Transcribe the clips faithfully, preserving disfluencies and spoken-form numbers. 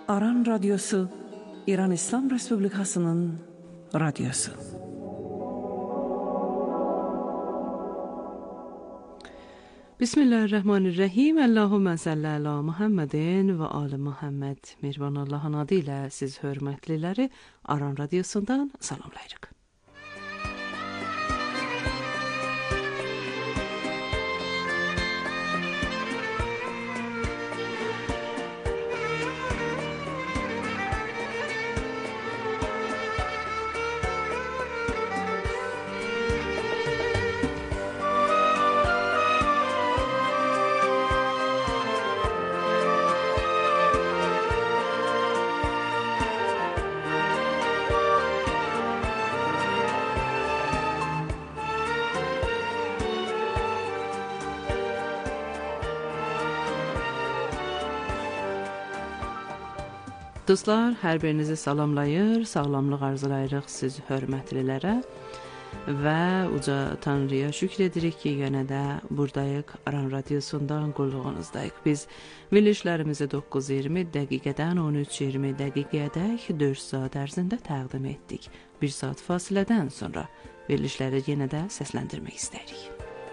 Aran Radyosu, İran İslam Respublikası'nın radyosu. Bismillahirrahmanirrahim. Allahümme salli ala Muhammedin ve ali Muhammed. Mirvan Allah'ın adıyla siz hürmetlileri Aran Radyosu'ndan salamlayırıq. Dostlar, hər birinizi salamlayır, sağlamlıq arzulayırıq siz hörmətlilərə və uca Tanrıya şükür edirik ki, yenə də buradayıq, Aran Radyosu'ndan qulluğunuzdayıq. Biz verilişlərimizi doqquz iyirmi dəqiqədən on üç iyirmi dəqiqəyədək dörd saat ərzində təqdim etdik. Bir saat fasilədən sonra verilişləri yenə də səsləndirmək istəyirik.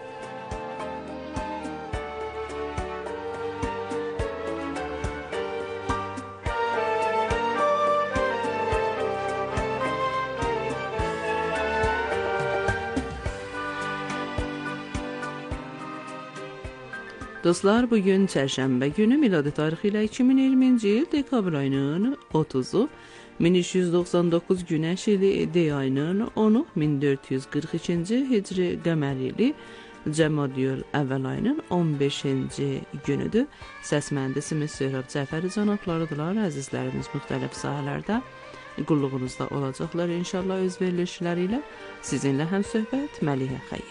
Dostlar, bugün çərşənbə günü miladi tarixi ilə iki min iyirminci il dekabr ayının otuzu, min üç yüz doxsan doqquz günəş ili D ayının onu, min dörd yüz qırx ikinci hicri qəmər ili Cəmadiyül əvvəl ayının on beşinci günüdür. Səs mühəndisimiz Söhrab Cəfəri cənablarıdırlar. Əzizlərimiz müxtəlif sahələrdə qulluğunuzda olacaqlar inşallah öz verilişləri ilə. Sizinlə həm söhbət Məlihə Xeyir.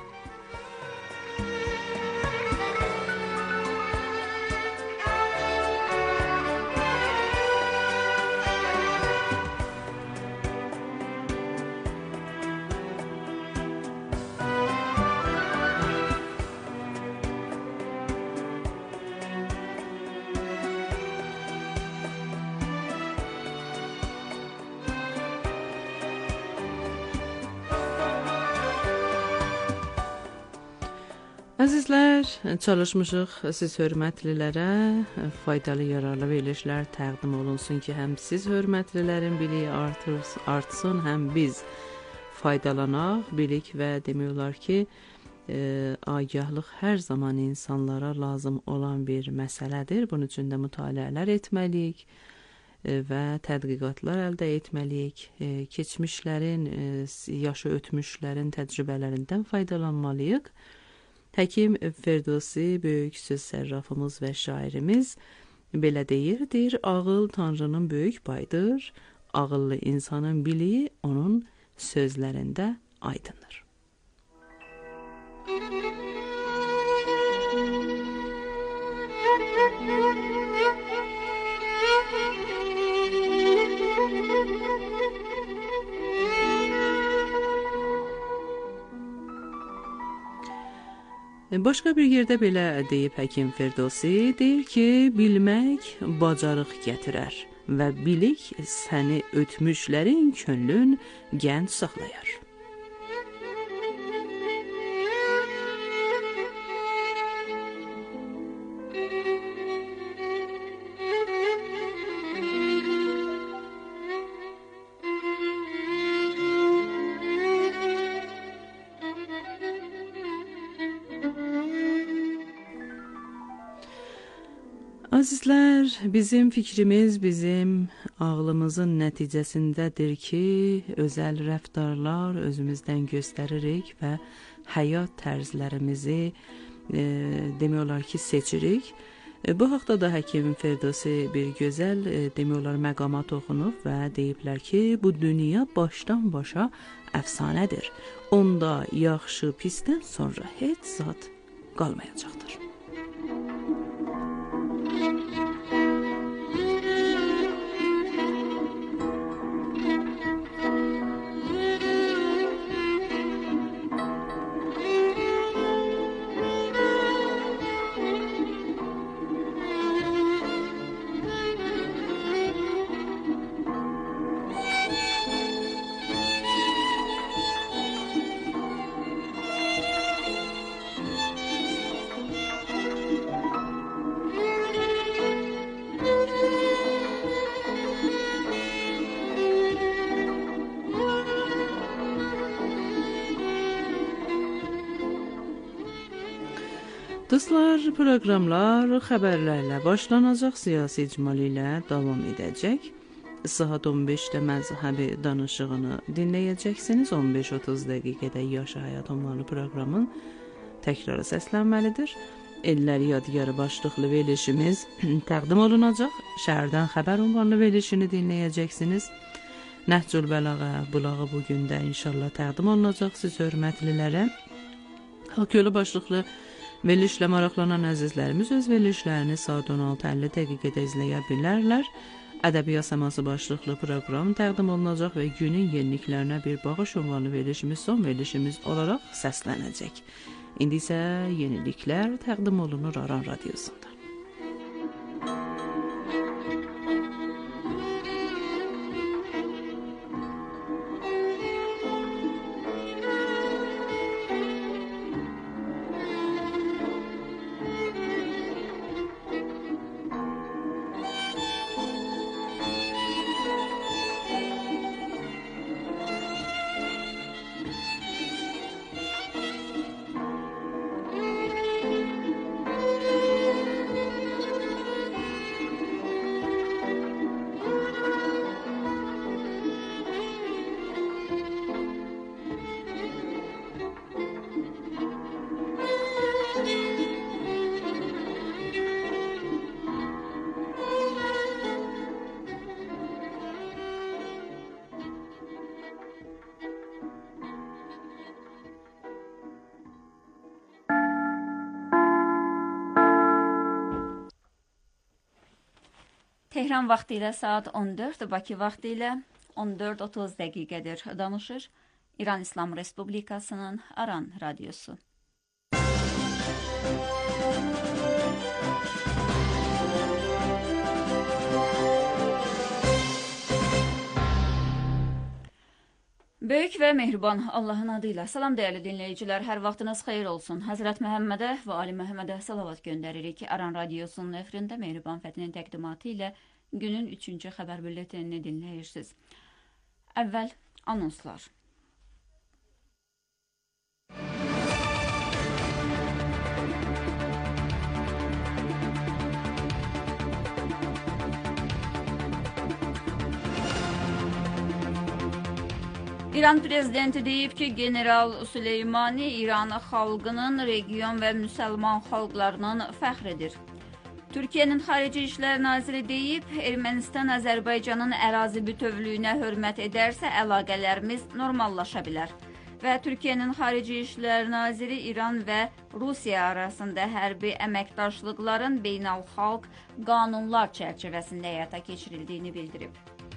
Əzizlər, çalışmışıq siz hörmətlilərə faydalı, yararlı verilişlər təqdim olunsun ki, həm siz hörmətlilərin biliyi artırsın, artsın, həm biz faydalanaq, bilik və demək olar ki, e, agahlıq hər zaman insanlara lazım olan bir məsələdir. Bunun üçün də mütaliələr etməliyik e, və tədqiqatlar əldə etməliyik. E, keçmişlərin, e, yaşı ötmüşlərin təcrübələrindən faydalanmalıyıq. Həkim Ferdowsi, böyük söz sərrafımız və şairimiz belə deyirdir: ağıl Tanrının böyük payıdır, ağıllı insanın biliyi onun sözlərində aydındır. Başqa bir yerdə belə deyib həkim Ferdowsi, deyir ki, bilmək bacarıq gətirər və bilik səni ötmüşlərin könlün gənc saxlayar. Əzizlər, bizim fikrimiz bizim ağlımızın nəticəsindədir ki, özəl rəftarlar özümüzdən göstəririk və həyat tərzlərimizi e, demək olar ki, seçirik. E, bu haqda da həkim Ferdowsi bir gözəl e, demək olar məqamat oxunub və deyiblər ki, bu dünya başdan başa əfsanədir. Onda yaxşı pisdən sonra heç zat qalmayacaqdır. Dostlar, proqramlar xəbərlərlə başlanacaq, siyasi icmal ilə davam edəcək. Saat on beşdə məzhəbi danışığını dinləyəcəksiniz. on beş otuz dəqiqədə Yaşa Həyat Ünvanlı proqramın təkrarı səslənməlidir. Ellər Yadigarı başlıqlı verilişimiz təqdim olunacaq. Şəhərdən xəbər ünvanlı verilişini dinləyəcəksiniz. Nəhcül Bəlağa bulağı bugün də inşallah təqdim olunacaq siz hörmətlilərə. Hakkölü başlıqlı verilişlə maraqlanan əzizlərimiz öz verilişlərini saat on altı əlli dəqiqədə izləyə bilərlər. Ədəbiyyat səması başlıqlı proqram təqdim olunacaq və günün yeniliklərinə bir baxış ünvanlı verilişimiz son verilişimiz olaraq səslənəcək. İndi isə yeniliklər təqdim olunur Aran Radiosunda. Tehran vaxtı ilə saat on dörd, Bakı vaxtı ilə on dörd otuz dəqiqədir. Danışır İran İslam Respublikasının Aran Radyosu. Böyük və mehriban Allahın adıyla salam dəyərli dinləyicilər, hər vaxtınız xeyir olsun. Həzrət Məhəmmədə və Ali Məhəmmədə salavat göndəririk. Aran Radyosunun efirində Mehriban Fətinin təqdimatı ilə günün üçüncü xəbər bülletenini dinləyirsiniz. Əvvəl anonslar. İran prezidenti deyib ki, General Süleymani İran xalqının, region və müsəlman xalqlarının fəxridir. Türkiyənin Xarici İşlər Naziri deyib, Ermənistan Azərbaycanın ərazi bütövlüyünə hörmət edərsə, əlaqələrimiz normallaşa bilər. Və Türkiyənin Xarici İşlər Naziri İran və Rusiya arasında hərbi əməkdaşlıqların beynəlxalq qanunlar çərçivəsində həyata keçirildiyini bildirib.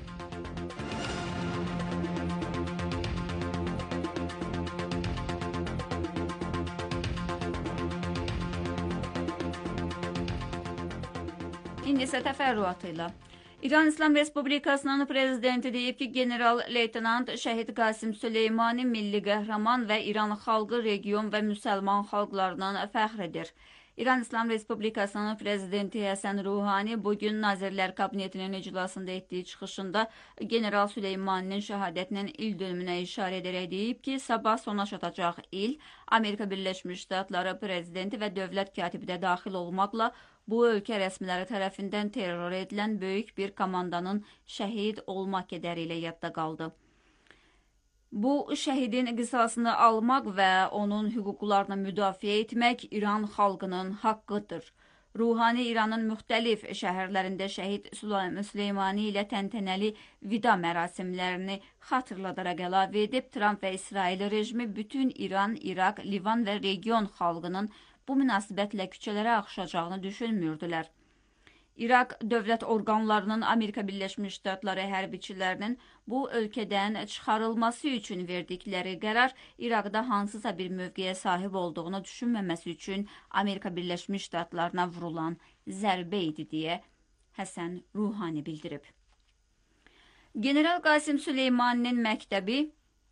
İndi isə təfərrüatıyla. İran İslam Respublikasının prezidenti deyib ki, General-Leytenant Şəhid Qasim Süleymani milli qəhrəman və İran xalqı, region və müsəlman xalqlarının fəxridir. İran İslam Respublikasının prezidenti Həsən Ruhani bugün Nazirlər Kabinetinin iclasında etdiyi çıxışında General Süleymaninin şəhadətinin il dönümünə işarə edərək deyib ki, sabah sona çatacaq il Amerika Birləşmiş Ştatları prezidenti və dövlət katibi də daxil olmaqla bu ölkə rəsmiləri tərəfindən terror edilən böyük bir komandanın şəhid olmaq qədəri ilə yadda qaldı. Bu şəhidin qisasını almaq və onun hüquqlarını müdafiə etmək İran xalqının haqqıdır. Ruhani İranın müxtəlif şəhərlərində şəhid Süleymani ilə təntənəli vida mərasimlərini xatırladaraq əlavə edib, Tramp və İsrail rejimi bütün İran, İraq, Livan və region xalqının bu münasibətlə küçələrə axışacağını düşünmürdülər. İraq dövlət orqanlarının Amerika Birləşmiş Ştatları hərbiçilərinin bu ölkədən çıxarılması üçün verdikləri qərar İraqda hansısa bir mövqeyə sahib olduğunu düşünməməsi üçün Amerika Birləşmiş Ştatlarına vurulan zərbə idi deyə Həsən Ruhani bildirib. General Qasim Süleymaninin məktəbi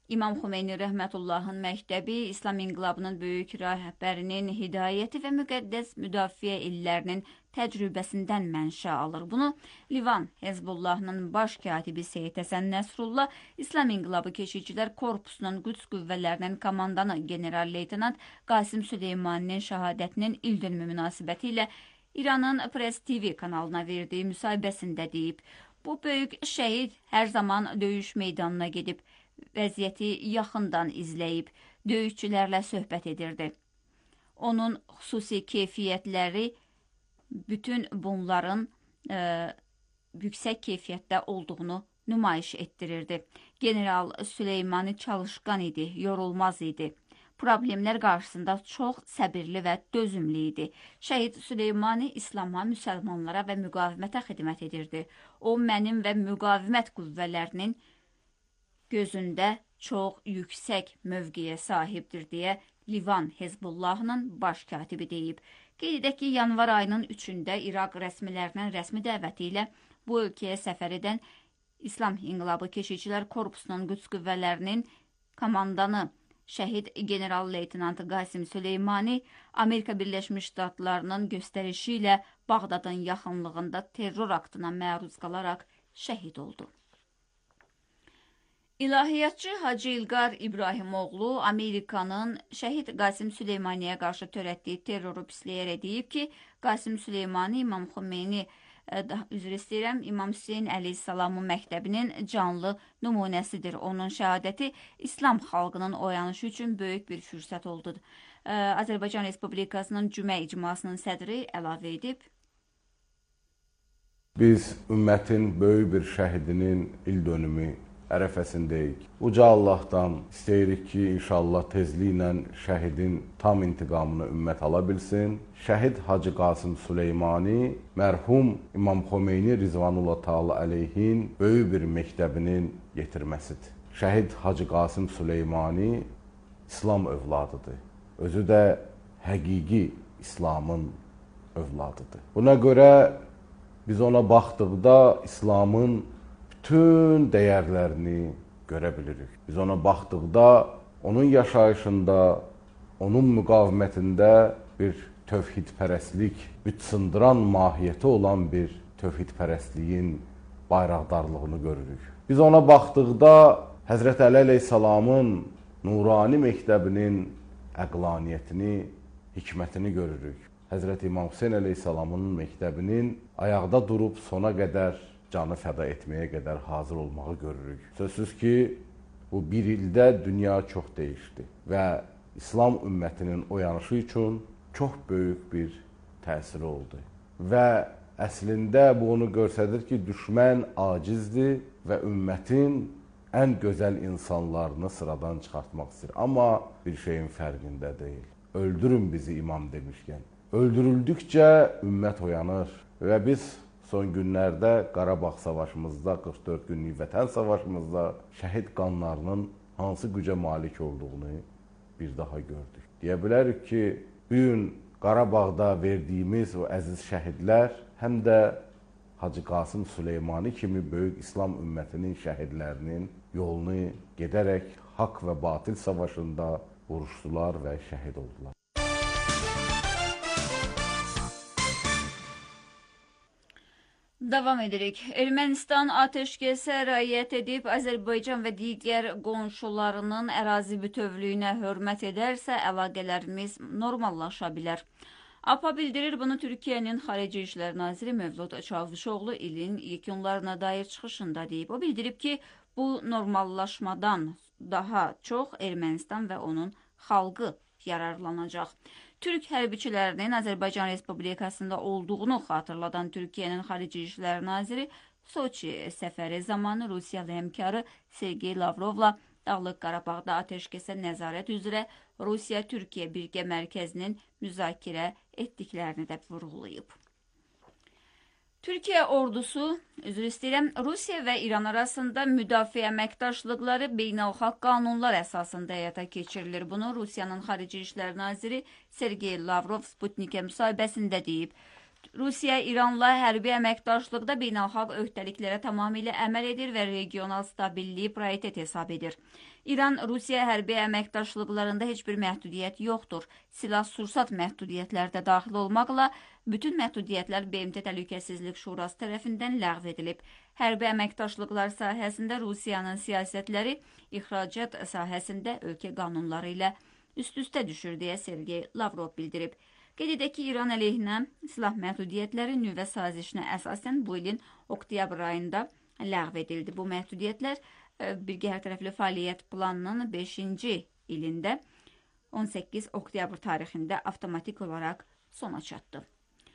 İmam Xomeyni rəhmətullahın məktəbi İslam inqilabının böyük rəhbərinin hidayəti və müqəddəs müdafiə illərinin təcrübəsindən mənşə alır. Bunu Livan Hezbollahının baş katibi Seyid Həsən Nəsrullah, İslam İnqilabı Keşikçilər Korpusunun Qüds qüvvələrinin komandanı general-leytenant Qasim Süleymaninin şəhadətinin ildönümü münasibəti ilə İranın Press T V kanalına verdiyi müsahibəsində deyib. Bu böyük şəhid hər zaman döyüş meydanına gedib, vəziyyəti yaxından izləyib, döyüşçülərlə söhbət edirdi. Onun xüsusi keyfiyyətləri bütün bunların e, yüksək keyfiyyətdə olduğunu nümayiş etdirirdi. General Süleymani çalışqan idi, yorulmaz idi. Problemlər qarşısında çox səbirli və dözümlü idi. Şəhid Süleymani İslama, müsəlmanlara və müqavimətə xidmət edirdi. O, mənim və müqavimət qüvvələrinin gözündə çox yüksək mövqeyə sahibdir deyə Livan Hezbollahının baş katibi deyib. Qeyd edək ki, yanvar ayının üçündə İraq rəsmilərinin rəsmi dəvəti ilə bu ölkəyə səfər edən İslam İnqilabı Keşikçilər Korpusunun Qüds qüvvələrinin komandanı şəhid general-leytenant Qasim Süleymani Amerika Birləşmiş Ştatlarının göstərişi ilə Bağdadın yaxınlığında terror aktına məruz qalaraq şəhid oldu. İlahiyyatçı Hacı İlqar İbrahimoğlu Amerikanın şəhid Qasim Süleymaniyə qarşı törətdiyi terroru pisləyərək deyib ki, Qasim Süleymani İmam Xomeyni, üzr istəyirəm, İmam Hüseyin əleyhissalamın məktəbinin canlı nümunəsidir. Onun şəhadəti İslam xalqının oyanışı üçün böyük bir fürsət oldu. Azərbaycan Respublikasının Cümə icmasının sədri əlavə edib. Biz ümmətin böyük bir şəhidinin ildönümü ərəfəsindəyik. Uca Allahdan istəyirik ki, inşallah tezliklə şəhidin tam intiqamını ümmət ala bilsin. Şəhid Hacı Qasım Süleymani mərhum İmam Xomeyni Rizvanullah Teala əleyhin böyük bir məktəbinin yetirməsidir. Şəhid Hacı Qasım Süleymani İslam övladıdır. Özü də həqiqi İslamın övladıdır. Buna görə biz ona baxdıqda İslamın bütün dəyərlərini görə bilirik. Biz ona baxdıqda onun yaşayışında, onun müqavimətində bir tövhidpərəstlik, bütsındıran mahiyyəti olan bir tövhidpərəstliyin bayraqdarlığını görürük. Biz ona baxdıqda Həzrət Əli əleyhissalamın nurani məktəbinin əqlaniyyətini, hikmətini görürük. Həzrət İmam Hüseyin əleyhissalamın məktəbinin ayaqda durub sona qədər canı fəda etməyə qədər hazır olmağı görürük. Sözsüz ki, bu bir ildə dünya çox dəyişdi və İslam ümmətinin oyanışı üçün çox böyük bir təsiri oldu. Və əslində bu onu göstərir ki, düşmən acizdir və ümmətin ən gözəl insanlarını sıradan çıxartmaq istəyir. Amma bir şeyin fərqində deyil. Öldürün bizi imam demişkən. Öldürüldükcə ümmət oyanır və biz son günlərdə Qarabağ savaşımızda, qırx dörd günlük vətən savaşımızda şəhid qanlarının hansı gücə malik olduğunu bir daha gördük. Deyə bilərik ki, bu gün Qarabağda verdiyimiz o əziz şəhidlər həm də Hacı Qasım Süleymani kimi böyük İslam ümmətinin şəhidlərinin yolunu gedərək haqq və batil savaşında vuruşdular və şəhid oldular. Davam edirik. Ermənistan atəşkəsə riayət edib Azərbaycan və digər qonşularının ərazi bütövlüyünə hörmət edərsə əlaqələrimiz normallaşa bilər. A P A bildirir, bunu Türkiyənin Xarici İşlər Naziri Mevlud Çavuşoğlu ilin yekunlarına dair çıxışında deyib. O bildirib ki, bu normallaşmadan daha çox Ermənistan və onun xalqı yararlanacaq. Türk hərbiçilərinin Azərbaycan Respublikasında olduğunu xatırladan Türkiyənin Xarici İşlər Naziri Soçi səfəri zamanı Rusiyalı həmkarı Sergey Lavrovla Dağlıq Qarabağda atəşkəsə nəzarət üzrə Rusiya-Türkiyə birgə mərkəzinin müzakirə etdiklərini də vurğulayıb. Türkiyə ordusu, üzr istəyirəm, Rusiya və İran arasında müdafiə əməkdaşlıqları beynəlxalq qanunlar əsasında həyata keçirilir. Bunu Rusiyanın Xarici İşlər Naziri Sergey Lavrov Sputnikə müsahibəsində deyib. Rusiya İranla hərbi əməkdaşlıqda beynəlxalq öhdəliklərə tamamilə əməl edir və regional stabilliyi prioritet hesab edir. İran Rusiya hərbi əməkdaşlıqlarında heç bir məhdudiyyət yoxdur. Silah-sursat məhdudiyyətlər də daxil olmaqla bütün məhdudiyyətlər B M T Təhlükəsizlik Şurası tərəfindən ləğv edilib. Hərbi əməkdaşlıqlar sahəsində Rusiyanın siyasətləri ixracat sahəsində ölkə qanunları ilə üst-üstə düşür deyə Sergey Lavrov bildirib. Qeyd edək ki, İran əleyhinə silah məhdudiyyətləri nüvə sazişinə əsasən bu ilin oktyabr ayında ləğv edildi. Bu məhdudiyyətlər birgə hərtərəfli fəaliyyət planının beşinci ilində on səkkiz oktyabr tarixində avtomatik olaraq sona çatdı.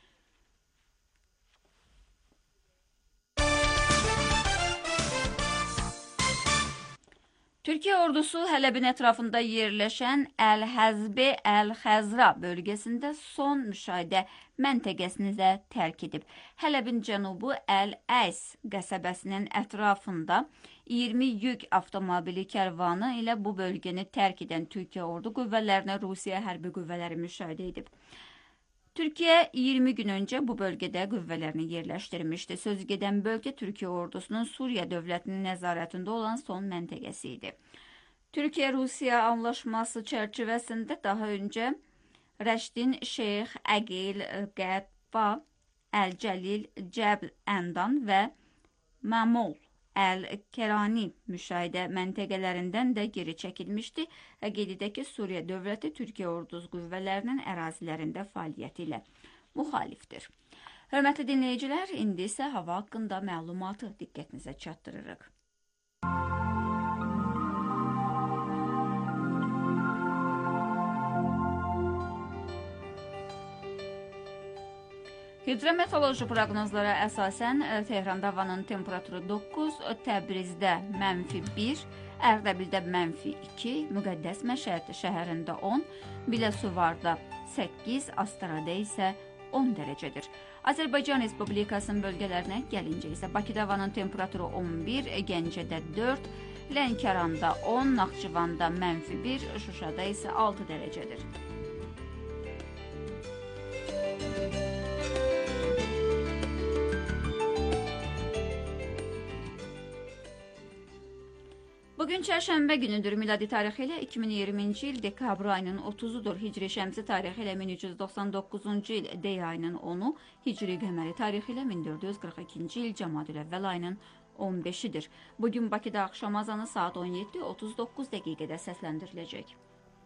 Türkiyə ordusu Hələbin ətrafında yerləşən Əl-Həzbi Əl-Xəzra bölgəsində son müşahidə məntəqəsini də tərk edib. Hələbin cənubu Əl-Əys qəsəbəsinin ətrafında iyirmi yük avtomobili kərvanı ilə bu bölgəni tərk edən Türkiyə ordu qüvvələrinə Rusiya hərbi qüvvələri müşahidə edib. Türkiyə iyirmi gün öncə bu bölgədə qüvvələrini yerləşdirmişdi. Söz gedən bölgə Türkiyə ordusunun Suriya dövlətinin nəzarətində olan son məntəqəsi idi. Türkiyə-Rusiya anlaşması çərçivəsində daha öncə Rəşdin Şeyx Əqil Qətba, Əl-Cəlil Cəbl Əndan və Məmul Əl-Kerani müşahidə məntəqələrindən də geri çəkilmişdi. Qeyd edək ki, Suriya dövləti Türkiyə ordusu qüvvələrinin ərazilərində fəaliyyəti ilə müxalifdir. Hörmətli dinləyicilər, indi isə hava haqqında məlumatı diqqətinizə çatdırırıq. Hidrometeoroloji proqnozlara əsasən Tehranda havanın temperaturu doqquz, Təbrizdə mənfi bir, Ərdəbildə mənfi iki, Müqəddəs Məşəd şəhərində on, Biləsuvarda səkkiz, Astarada isə on dərəcədir. Azərbaycan Respublikasının bölgələrinə gəlincə isə Bakıda havanın temperaturu on bir, Gəncədə dörd, Lənkəranda on, Naxçıvanda mənfi bir, Şuşada isə altı dərəcədir. Bugün çərşənbə günüdür. Miladi tarixi ilə iki min iyirminci il dekabr ayının otuzudur. Hicri şəmsi tarixi ilə min üç yüz doxsan doqquzuncu il dey ayının onu, Hicri qəməri tarixi ilə min dörd yüz qırx ikinci il Cəmadül əvvəl ayının on beşidir. Bugün Bakıda axşam azanı saat on yeddi otuz doqquz dəqiqədə səsləndiriləcək.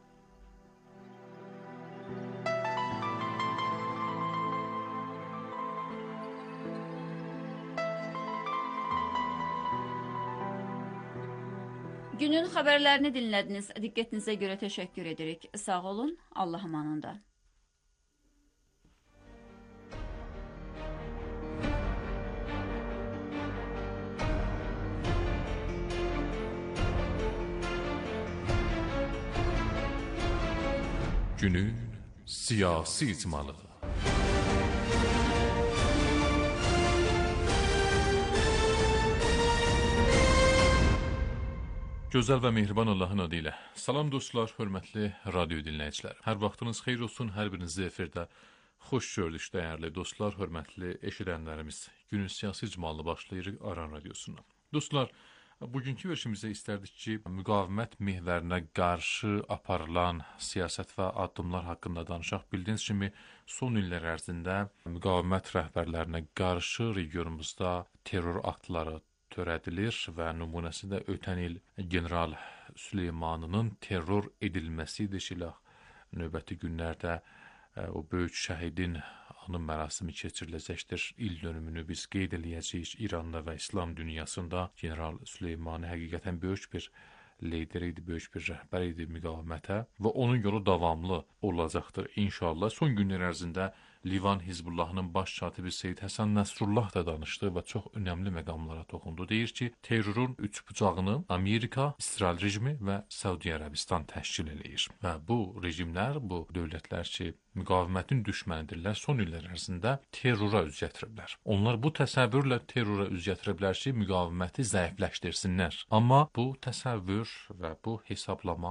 Günün xəbərlərini dinlədiniz. Diqqətinizə görə təşəkkür edirik. Sağ olun, Allah amanında. Günün siyasi icmalı. Gözəl və mehriban Allahın adı ilə. Salam dostlar, hörmətli radio dinləyicilər. Hər vaxtınız xeyir olsun, hər birinizi efirdə xoş gördük dəyərli dostlar, hörmətli eşidənlərimiz. Günün siyasi icmalını başlayırıq Aran radiosundan. Dostlar, bugünkü veşimizdə istərdik ki, müqavimət mehvərinə qarşı aparılan siyasət və addımlar haqqında danışaq. Bildiyiniz kimi, son illər ərzində müqavimət rəhbərlərinə qarşı regionumuzda terror aktları törədilir və nümunəsi də ötən il General Süleymanının terror edilməsi deşilə növbəti günlərdə o böyük şəhidin anım mərasimi keçiriləcəkdir. İl dönümünü biz qeyd eləyəcəyik. İranda və İslam dünyasında General Süleymanı həqiqətən böyük bir lider idi, böyük bir rəhbər idi müqavimətə və onun yolu davamlı olacaqdır inşallah. Son günlər ərzində Livan Hizbullahının baş katibi Seyyid Həsən Nəsrullah da danışdı və çox önəmli məqamlara toxundu. Deyir ki, terrorun üç bucağını Amerika, İsrail rejimi və Səudiyyə Ərəbistan təşkil eləyir. Və bu rejimlər, bu dövlətlər ki, müqavimətin düşmənidirlər, son illər ərzində terrora üz gətiriblər. Onlar bu təsəvvürlə terrora üz gətiriblər ki, müqaviməti zəifləşdirsinlər. Amma bu təsəvvür və bu hesablama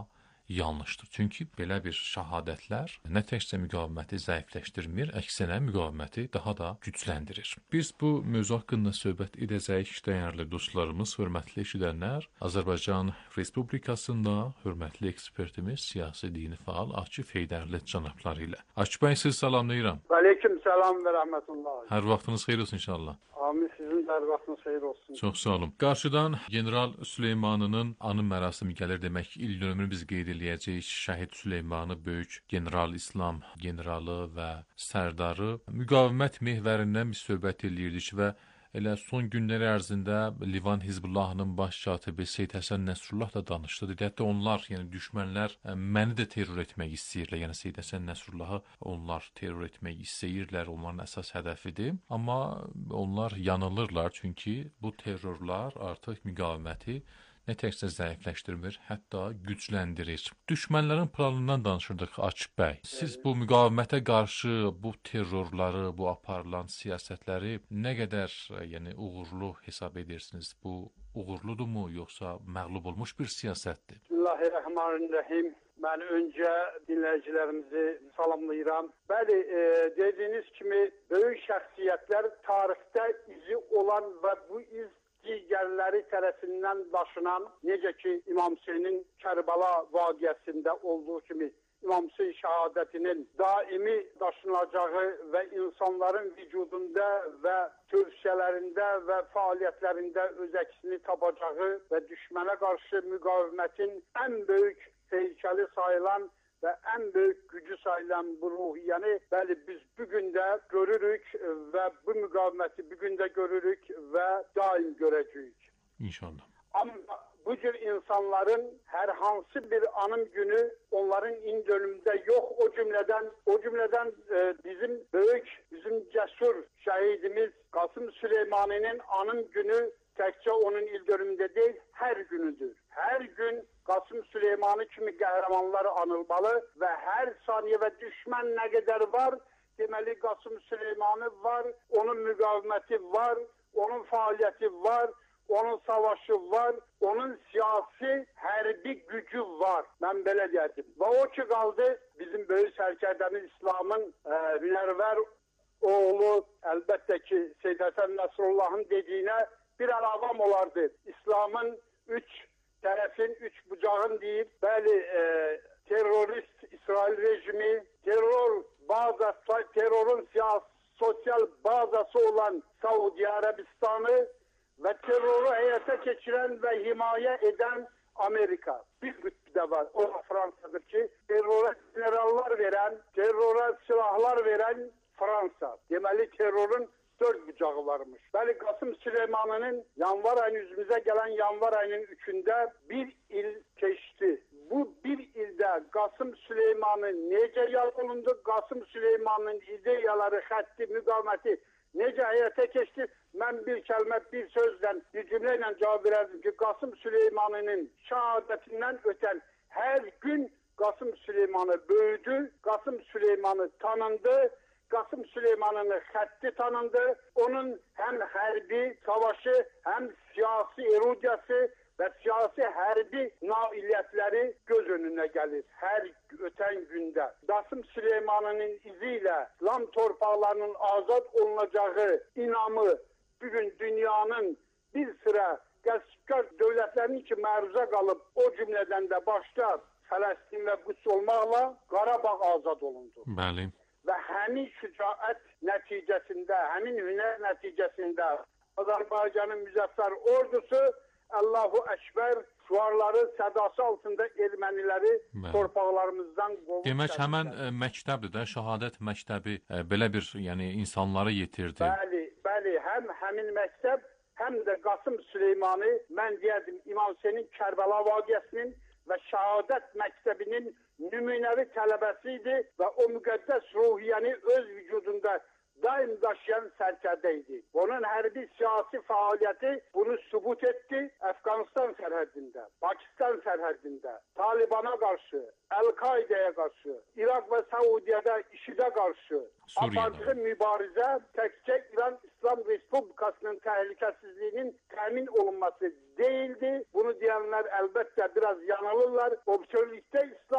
yanlışdır. Çünki belə bir şahadətlər nə təkcə müqaviməti zəifləşdirmir, əksinə müqaviməti daha da gücləndirir. Biz bu mövzu haqqında söhbət edəcəyik, dəyərli dostlarımız, hörmətli eşidənlər. Azərbaycan Respublikasında hörmətli ekspertimiz, siyasi dini faal Akif Heydərli cənabları ilə. Akif bəy, sizi salamlayıram. Aleyküm selam və rəhmətullah. Hər vaxtınız xeyir olsun inşallah. Amin, sizin də hər vaxtınız xeyir olsun. Çox sağ olun. Qarşıdan General Süleymanının anı mərasimi gəlir, demək il dönümünü biz qeyd eləyəcəyik. Şəhid Süleymanı böyük general, İslam generalı və sərdarı müqavimət mehvərindən biz söhbət eləyirdik və elə son günlər ərzində Livan Hizbullahının baş katibi Seyid Həsən Nəsrullah da danışdı. Dedi, hətta onlar, yəni düşmənlər məni də terror etmək istəyirlər. Yəni Seyid Həsən Nəsrullahı onlar terror etmək istəyirlər, onların əsas hədəfidir. Amma onlar yanılırlar, çünki bu terrorlar artıq müqaviməti nə təkcə zəifləşdirmir, hətta gücləndirir. Düşmənlərin planından danışırdıq Akif bəy. Siz bu müqavimətə qarşı bu terrorları, bu aparılan siyasətləri nə qədər yəni uğurlu hesab edirsiniz? Bu uğurludurmu, yoxsa məğlub olmuş bir siyasətdir? Bismillahirrahmanirrahim. Mən öncə dinləyicilərimizi salamlayıram. Bəli, e, dediyiniz kimi böyük şəxsiyyətlər tarixdə izi olan və bu iz digərləri tərəfindən daşınan, necə ki İmam Hüseynin Kərbala vaqiəsində olduğu kimi İmam Hüseyin şəhadətinin daimi daşınacağı və insanların vücudunda və tövsiyələrində və fəaliyyətlərində öz əksini tapacağı və düşmənə qarşı müqavimətin ən böyük heykəli sayılan və ən böyük gücü sayılan bu ruhiyyəni, bəli, biz bugün də görürük və bu müqaviməti bugün də görürük və daim görəcəyik. İnşallah. Amma bu cür insanların hər hansı bir anım günü onların in dönümdə yox, o cümlədən o cümlədən e, bizim böyük, bizim cəsur şəhidimiz Qasım Süleymaninin anım günü təkcə onun il dönümündə deyil, hər günüdür. Hər gün Qasım Süleymanı kimi qəhrəmanlar anılmalı və hər saniyə və düşmən nə qədər var, deməli Qasım Süleymanı var, onun müqaviməti var, onun fəaliyyəti var, onun savaşı var, onun siyasi hərbi gücü var. Mən belə deyəcəm. Və o ki qaldı bizim böyük sərkərdəmiz İslamın e, hünərvər oğlu, əlbəttə ki Seyid Həsən Nəsrullahın dediyinə bir əlavam olardı. İslamın üç tərəfin, üç bucağın deyib, bəli, e, terörist İsrail rejimi, terör bazası, terörün siyasi, sosyal bazası olan Saudi Arabistanı və terroru həyata keçirən və himayə edən Amerika. Bir qütbdə var, o da Fransadır ki, terrora generallar verən, terrora silahlar verən Fransa. Deməli, terrorun dörd bucağı varmış. Bəli, Qasım Süleymanının yanvar ayının üzümüze gelen yanvar ayının üçündə bir il keçdi. Bu bir ildə Qasım Süleymanı necə yalındı, Qasım Süleymanın ideyaları, xətti, müqaməti necə həyata keçdi? Mən bir kəlmə, bir sözlə, bir cümlə ilə cavab verərdim ki, Qasım Süleymanının şəhadətindən ötən hər gün Qasım Süleymanı böyüdü, Qasım Süleymanı tanındı, Qasım Süleymanın xətti tanındı, onun həm hərbi savaşı, həm siyasi erudiyası və siyasi hərbi nailiyyətləri göz önünə gəlir hər ötən gündə. Qasım Süleymanının izi ilə İslam torpaqlarının azad olunacağı inamı bugün dünyanın bir sıra qəsbkar dövlətlərinin ki məruzə qalıb, o cümlədən də başda Fələstin və Qüds olmaqla Qarabağ azad olundu. Bəli. Və həmin şücaət nəticəsində, həmin hünər nəticəsində Azərbaycanın müzəffər ordusu Allahu Əkbər şuarları, sədası altında erməniləri Bəli. torpaqlarımızdan qovub. Demək, həmən ə, məktəbdir də, şəhadət məktəbi ə, belə bir, yəni insanlara yetirdi. Bəli, bəli, həm həmin məktəb, həm də Qasım Süleymanı, mən deyərdim, İmam Hüseynin Kərbəla vaqiəsinin və şəhadət məktəbinin nümunəvi tələbəsi idi və o müqəddəs ruhiyyəni öz vücudunda daim daşıyan sərkərdə idi. Onun hərbi siyasi fəaliyyəti bunu sübut etdi. Əfqanistan sərhədində, Pakistan sərhədində, Talibana qarşı, Əl-Qaidəyə qarşı, İraq və Səudiyyədə işidə qarşı apardığı mübarizə təkcə İran İslam Respublikasının təhlükəsizliyinin təmin olunması değildi. Bunu deyənlər əlbəttə biraz yanılırlar. Observlikdə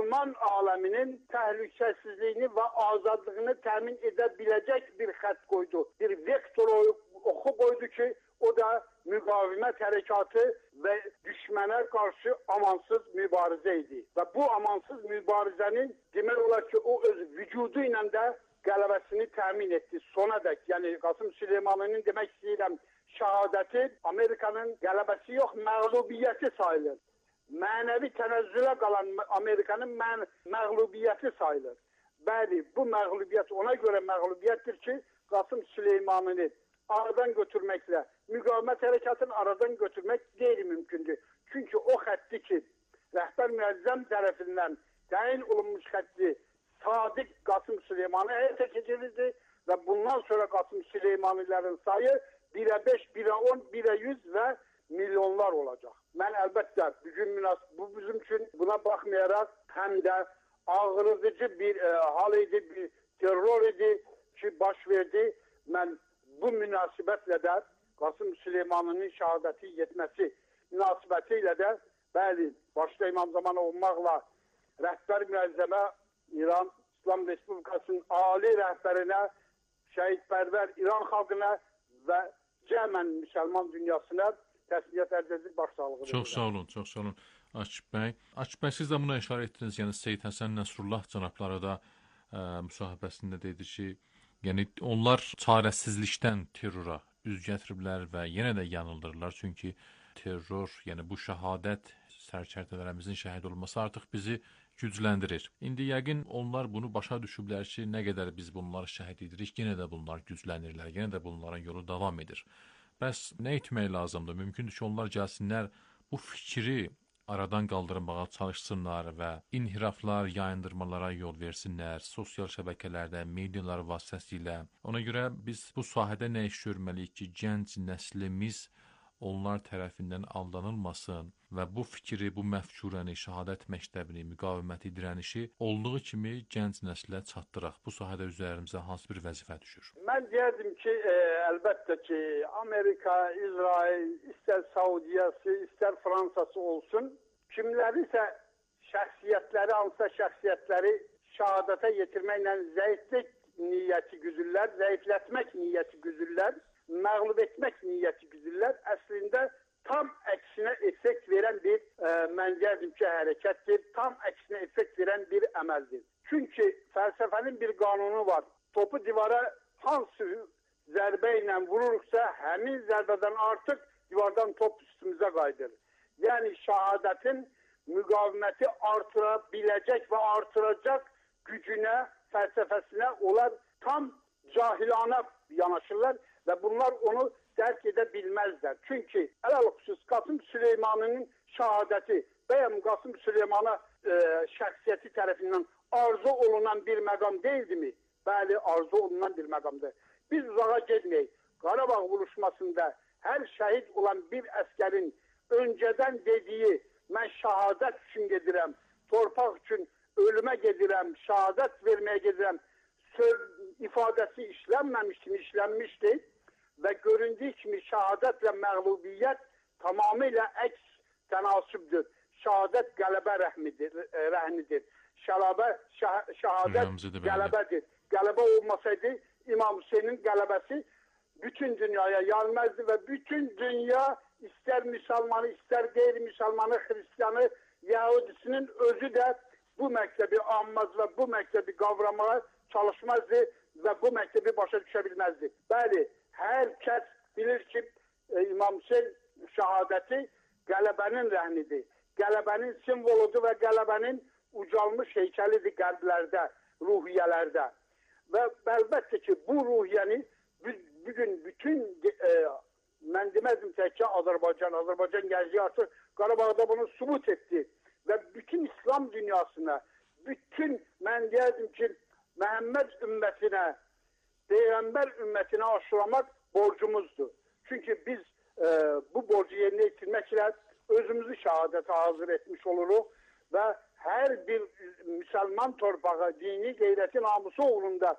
müsəlman aləminin təhlükəsizliyini və azadlığını təmin edə biləcək bir xətt qoydu. Bir vektor oxu qoydu ki, o da müqavimət hərəkatı və düşmənə qarşı amansız mübarizə idi. Və bu amansız mübarizənin demək olar ki, o öz vücudu ilə də qələbəsini təmin etdi sona dək. Yəni Qasım Süleymaninin demək istəyirəm, şəhadəti Amerikanın qələbəsi yox, məğlubiyyəti sayılır. Mənəvi tənəzzülə qalan Amerikanın mən məğlubiyyəti sayılır. Bəli, bu məğlubiyyət ona görə məğlubiyyətdir ki, Qasım Süleymanını aradan götürməklə, müqavimət hərəkatını aradan götürmək qeyri-mümkündür. Çünki o xətti ki, rəhbər müəzzəm tərəfindən təyin olunmuş xətti Sadiq Qasım Süleymanı həyata keçirirdi və bundan sonra Qasım Süleymanlıların sayı birə beş, birə on, birə yüz və milyonlar olacaq. Mən əlbəttə bugün münasib, bu bizim üçün buna baxmayaraq həm də ağrıdıcı bir e, hal idi, bir terror idi ki, baş verdi. Mən bu münasibətlə də Qasım Süleymanının şəhadəti yetməsi münasibəti ilə də bəli, başda İmam Zaman olmaqla rəhbər müəzzəmə İran İslam Respublikasının ali rəhbərinə, şəhidpərvər İran xalqına və cəmən müsəlman dünyasına təsliyyət ərz edib başsağlığı. Çox sağ olun, çox sağ olun Akif bəy. Akif bəy, siz də buna işarə etdiniz. Yəni Seyid Həsən Nəsrullah cənabları da ə, müsahibəsində dedi ki, yəni onlar çarəsizlikdən terrora üz gətiriblər və yenə də yanıldırlar. Çünki terror, yəni bu şəhadət, sərkərdələrimizin şəhid olması artıq bizi gücləndirir. İndi yəqin onlar bunu başa düşüblər ki, nə qədər biz bunları şəhid edirik, yenə də bunlar güclənirlər, yenə də bunların yolu davam edir. Bəs nə etmək lazımdır? Mümkündür ki, onlar gəlsinlər, bu fikri aradan qaldırmağa çalışsınlar və inhiraflar, yayındırmalara yol versinlər, sosial şəbəkələrdə, medialar vasitəsilə. Ona görə biz bu sahədə nə iş görməliyik ki, gənc nəslimiz onlar tərəfindən aldanılmasın və bu fikri, bu məfkurəni, şəhadət məktəbini, müqaviməti, dirənişi olduğu kimi gənc nəslə çatdıraq. Bu sahədə üzərimizə hansı bir vəzifə düşür? Mən deyərdim ki, e, əlbəttə ki, Amerika, İsrail, istər Saudiyası, istər Fransası olsun, kimləri isə şəxsiyyətləri, hansısa şəxsiyyətləri şəhadətə yetirməklə zəiflik niyyəti güzürlər, zəiflətmək niyyəti güzürlər, məğlub etmək niyyəti güzürlər, əslində tam əksinə effekt verən bir, e, mən deyərdim ki, hərəkətdir, tam əksinə effekt verən bir əməldir. Çünki fəlsəfənin bir qanunu var. Topu divara hansı zərbə ilə vurursa, həmin zərbədən artıq divardan top üstümüzə qayıdır. Yəni şəhadətin müqaviməti artıra biləcək və artıracaq gücünə, fəlsəfəsinə onlar tam cahilanə yanaşırlar və bunlar onu dərk edə bilməzlər. Çünki ələlxüsus Qasım Süleymanının şəhadəti bəyəm Qasım Süleymana e, şəxsiyyəti tərəfindən arzu olunan bir məqam deyildimi? Bəli, arzu olunan bir məqamdır. Biz uzağa getməyik. Qarabağ vuruşmasında hər şəhid olan bir əskərin öncədən dediyi, mən şəhadət üçün gedirəm, torpaq üçün ölümə gedirəm, şəhadət verməyə gedirəm, söz ifadəsi işlənməmişdi, işlənmişdi və göründüyü kimi şəhadətlə məğlubiyyət tamamilə əks tənasübdür. Şəhadət qələbə rəhmidir, rəhnidir. Şələbə, şah, şəhadət qələbədir. Qələbə olmasaydı İmam Hüseynin qələbəsi bütün dünyaya yayılmazdı və bütün dünya istər müsəlmanı, istər qeyri-müsəlmanı, xristiyanı, Yahudisinin özü də bu məktəbi anmaz və bu məktəbi qavramağa çalışmazdı və bu məktəbi başa düşə bilməzdi. Bəli, hər kəs bilir ki, e, İmam Hüseyin şəhadəti qələbənin rəhnidir. Qələbənin simvoludur və qələbənin ucalmış heykəlidir qəlblərdə, ruhiyyələrdə. Və əlbəttə ki, bu ruhiyyəni bugün bütün, e, mən deməzdim təkcə Azərbaycan, Azərbaycan gəncliyi artıq Qarabağda bunu subut etdi. Və bütün İslam dünyasına, bütün, mən deyərdim ki, Məhəmməd ümmətinə, Peyğəmbər ümmətinə aşılamaq borcumuzdur. Çünki biz e, bu borcu yerinə yetirməklə özümüzü şəhadətə hazır etmiş oluruq və hər bir müsəlman torpağı, dini, qeyrəti, namusu uğrunda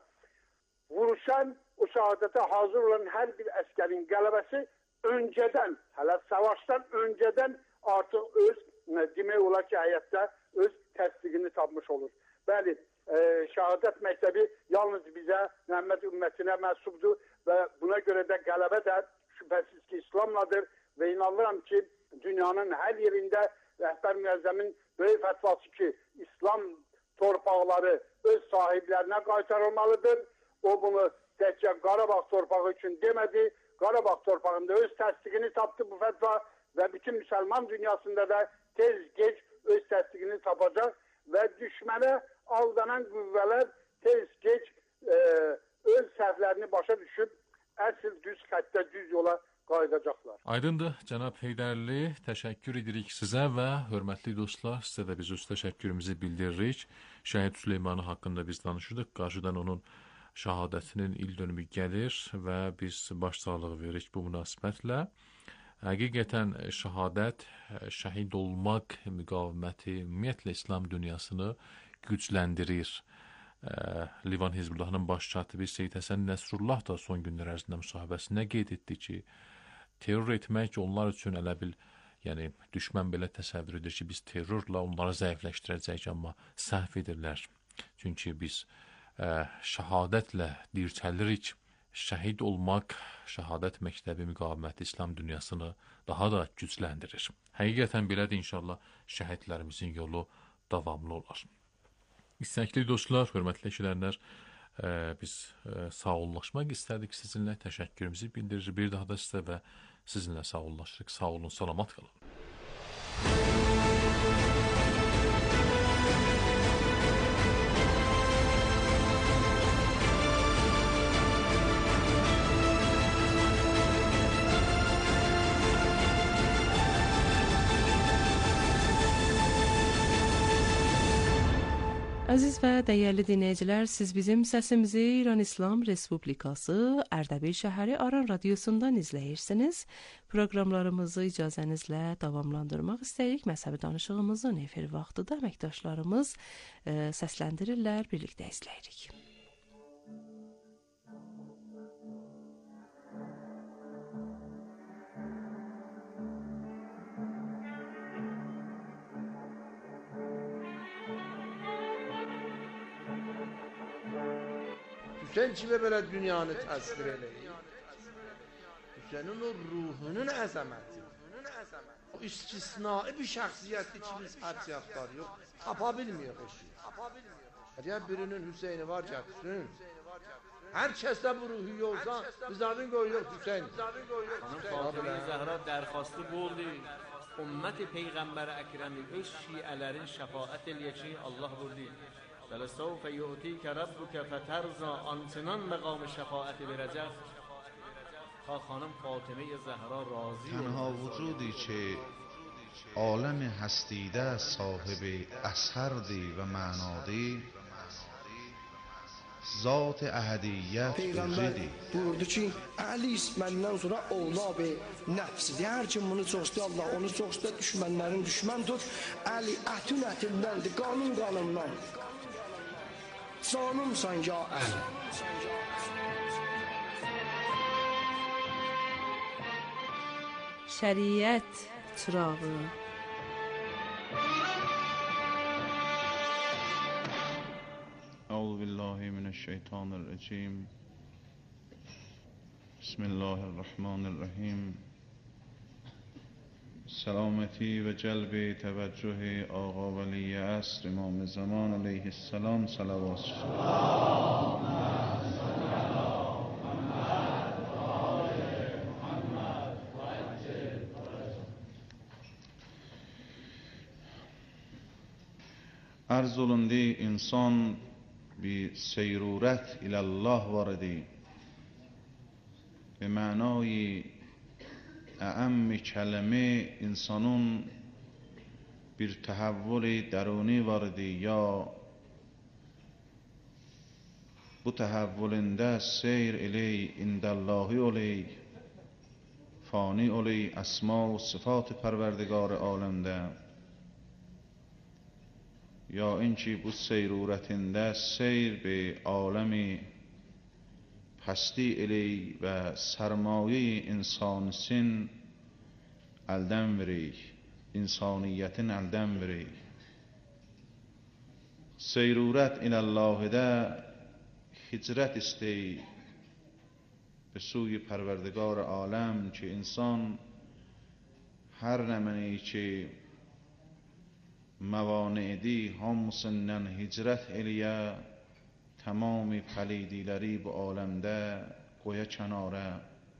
vuruşan, o şəhadətə hazır olan hər bir əskərin qələbəsi öncədən, hələ savaşdan öncədən artıq öz, demək olar ki, həyatda öz təsdiqini tapmış olur. Bəli, e, şəhadət məktəbi yalnız bizə, Məhəmməd ümmətinə mənsubdur və buna görə də qələbə də şübhəsiz ki, İslamladır və inanıram ki, dünyanın hər yerində rəhbər müəzzəmin böyük fətvası ki, İslam torpaqları öz sahiblərinə qaytarılmalıdır. O bunu təkcə Qarabağ torpağı üçün demədi. Qarabağ torpağında öz təsdiqini tapdı bu fətva və bütün müsəlman dünyasında da tez geç öz təsdiqini tapacaq və düşmənə aldanan qüvvələr tez geç e, öz səhvlərini başa düşüb əsl düz xəttə, düz yola qayıdacaqlar. Aydındır, cənab Heydərli, təşəkkür edirik sizə və hörmətli dostlar, sizə də biz öz təşəkkürümüzü bildiririk. Şəhid Süleymanı haqqında biz danışırdıq, qarşıdan onun şəhadətinin il dönümü gəlir və biz başsağlığı veririk bu münasibətlə. Həqiqətən şəhadət, şəhid olmaq müqaviməti ümumiyyətlə İslam dünyasını gücləndirir. Livan Hizbullahının baş katibi Seyyid Həsən Nəsrullah da son günlər ərzində müsahibəsində qeyd etdi ki, terror etmək onlar üçün elə bil, yəni düşmən belə təsəvvür edir ki, biz terrorla onları zəifləşdirəcəyik, amma səhv edirlər. Çünki biz ə, şəhadətlə dirçəlirik. Şəhid olmaq, şəhadət məktəbi müqaviməti İslam dünyasını daha da gücləndirir. Həqiqətən belədir, inşallah şəhidlərimizin yolu davamlı olar. İstəkli dostlar, hörmətli eşidənlər, e, biz e, sağollaşmaq istədik sizinlə, təşəkkürümüzü bildirir bir daha da sizə və sizinlə sağollaşırıq. Sağ olun, salamat qalın. Əziz və dəyərli dinləyicilər, siz bizim səsimizi İran İslam Respublikası Ərdəbil şəhəri Aran radiosundan izləyirsiniz. Proqramlarımızı icazənizlə davamlandırmaq istəyirik. Məzhəbi danışığımızın efir vaxtıda əməkdaşlarımız e, səsləndirirlər, birlikdə izləyirik. Hüseyin kimi belə dünyanı təsvir eləyir. Hüseynin o ruhunun əzəməti. O istisnai bir şəxsiyyətli ki, biz həcciyatlar yox, tapa bilmiyor eşi. Əgər birinin Hüseyni var gətirsin, hər kəsdə bu ruhu yoksa, bizlərin qoyu yox Hüseyin. Xanım Fatıma Zəhra dərxastı bu oldu. Ümmət-i Peyğəmbər Əkrəmi öz şiələrin şəfaət eləyək ki, Allah vurdu. فَلَسَوْفَ يُؤْتِيكَ رَبُّكَ فَتَرْضَى آنچنان مقام شفاعت verəcək تا خانم فاطمه زهرا راضی تنها وجودی که عالم هستیده صاحب اثردی و معنادی zat əhədiyyət Peyğəmbər buyurdu ki, Əli məndən sonra ovlab-ı nəfsidir. Hər kim bunu çox istəyir, Allah onu çox istəyir, düşmənlərin düşmən tut. Əli ətün ətindəndir, qanun qanımdan. Canımsan ya Əli. Şəriət çırağı. أعوذ بالله من الشيطان الرجيم بسم الله الرحمن الرحیم. سلامتی و جلب توجه آقا ولی عصر امام زمان علیه السلام صلوات عرض olundu insan bir seyruret ilallah vardı. Ve manayı اعم کلمه insanın bir تحول درونی vardı ya bu تحولinde seyr eli indallahi oli fani oli اسما و صفات پروردگار عالمده یا اینکه bu seyrurətində seyr به عالمی پستی الی و سرمایه انسانسین əldən verək, insaniyyətin əldən verək. سیرورت این الله ده هجرت استی به سوی پروردگار عالم که انسان هر نمانی که موانع دی هم سنن هجرت الیا تمام پلیدیلری به عالم ده گویا چناره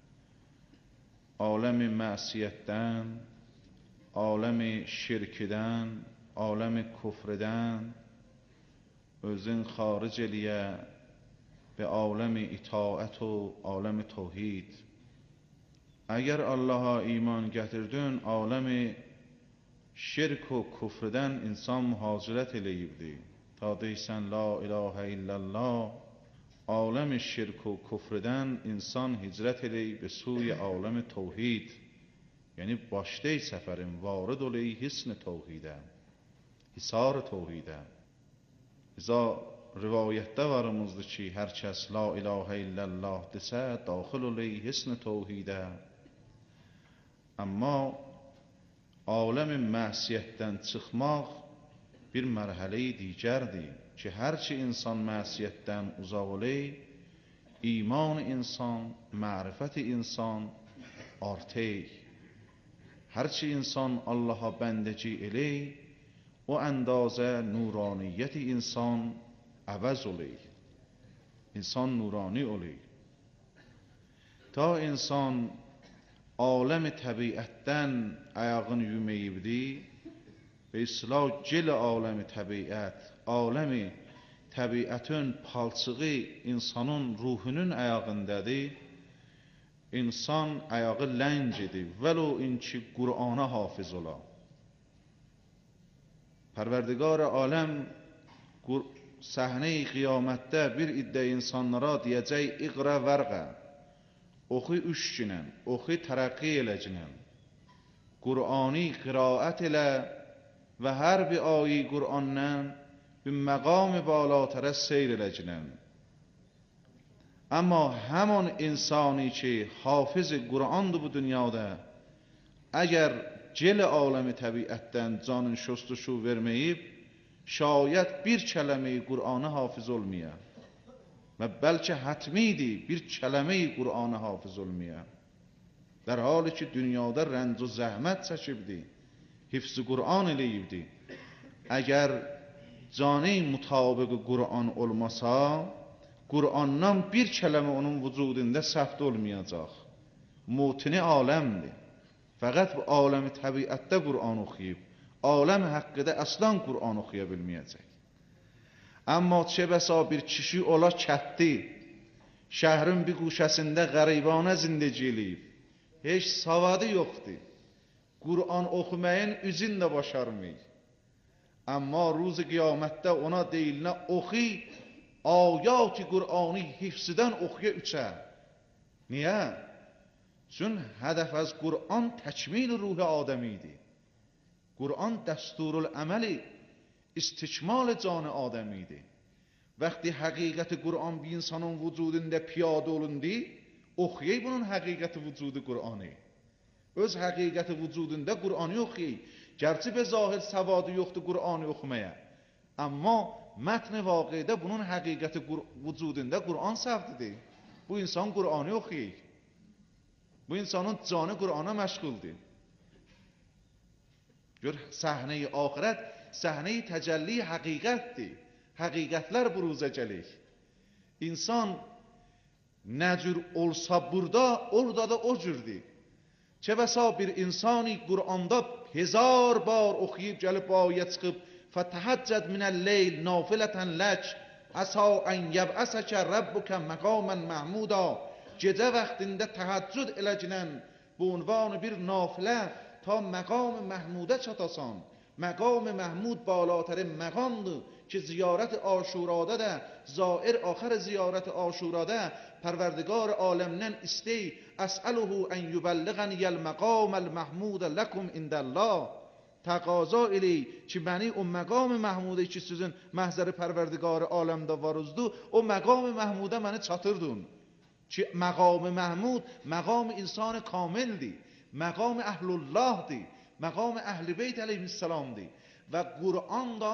عالم معصیتدن، عالم شرکدن، عالم کفردن özün خارج eliye به عالم اطاعت و عالم توحید. اگر الله ایمان گتردن عالم شرک و کفردن انسان مهاجرت الیبدی تا دیسن لا اله الا الله عالم شرک و کفردن انسان هجرت الی به سوی عالم توحید یعنی باشته سفرم وارد الی حسن توحیده حصار توحیده. ازا روایت varımızdır ki her kəs la ilahe illallah desə daxil olayı hesn توحیده. Amma aləm məsiyyətdən çıxmaq bir mərhələ digərdir ki hərçi insan məsiyyətdən uzaq olayı iman insan, ma'rifət insan artıq. Hərçi insan Allaha bəndəci eləyi o əndazə nuraniyyət insan عوض olayı. İnsan nurani olayı. Ta insan aləm təbiətdən ayağını yüməyibdi və islah cel aləm təbiət, aləm təbiətin palçığı insanın ruhunun ayağındadır. İnsan ayağı ləngidir. Vəlo inki Qur'ana hafiz ola. Pərverdigar aləm sahne-i qiyamətdə bir iddə insanlara deyəcək iqra vərqə oxu üç günən, oxu tərəqqi eləcənən Qur'ani qiraət elə və hər bir ayi Qur'andan bir məqam balatərə seyr eləcənən. Amma həman insani ki hafiz Qur'andır bu dünyada əgər cel aləmi təbiətdən canın şostuşu verməyib şayət bir kələməyi Qur'ana hafiz olmaya və bəlkə hətmiydi bir kələməyi Qur'ana hafiz olmaya. در حالی ki dünyada rənc و zəhmət çəkibdi, hifz-i Qur'an eləyibdi. Əgər cani mutabiq Qur'an olmasa, Qur'andan bir kələmə onun vücudunda səbt olmayacaq. Mutini aləmdir. Fəqət bu aləmi təbiətdə Qur'an oxuyub. Aləm haqqıda aslan Qur'an oxuya bilməyəcək. Amma çə bəsa bir kişi ola kətdi, şəhrin bir quşəsində qəribanə zindəci eləyib. Heç savadı yoxdur. Qur'an oxumayın üzün də başarmıyıq. Amma ruz qiyamətdə ona deyilinə oxuy, ayat-ı Qur'anı hifzidən oxuya üçə. Niyə? Çün hədəf az Qur'an təkmil ruh adəmidir. Qur'an dəsturul əməli istikmal can adəmidir. Vəqti həqiqəti Qur'an bir insanın vücudunda piyadə olundu, oxuyay bunun həqiqəti vücudu Qur'anı. Öz həqiqəti vücudunda Qur'anı oxuyay. Gərçi be zahir savadı yoxdur Qur'anı oxumaya. Amma mətn vaqidə bunun həqiqəti vücudunda Qur'an səvdidir. Bu insan Qur'anı oxuyay. Bu insanın canı Qur'ana məşğuldur. Gör, sahne-i ahirət, sahne-i təcəlli həqiqətdir. Həqiqətlər buruzə gəlir. İnsan nə cür olsa burada, orada da o cürdür. Çə vəsa bir insani Qur'anda hezar bar oxuyub gəlib ayət çıxıb فَتَحَجَّدْ مِنَ اللَّيْلِ نَافِلَةً لَكَ عَسَى أَنْ يَبْعَثَكَ رَبُّكَ مَقَامًا مَحْمُودًا Gecə vaxtında təhəccüd eləcənən bu unvanı bir nafilə ta məqam Məhmudə çatasan. Məqam Məhmud balatərin məqamdır ki ziyarət Aşurada da, zair axır ziyarət Aşurada Pərverdigar aləmdən istey əsəluhu ən yübəlliğəniyəl məqaməl Məhmudə ləkum indəllah. Təqaza eli ki məni o məqam Məhmudə ki sizin məhzəri Pərverdigar aləmdə varızdı, o məqam Məhmudə məni çatırdın. Ki məqam Məhmud məqam insan kamildir. Məqam Əhlullahdır, məqam Əhl-i Beyt əleyhissalamdır və Qur'an da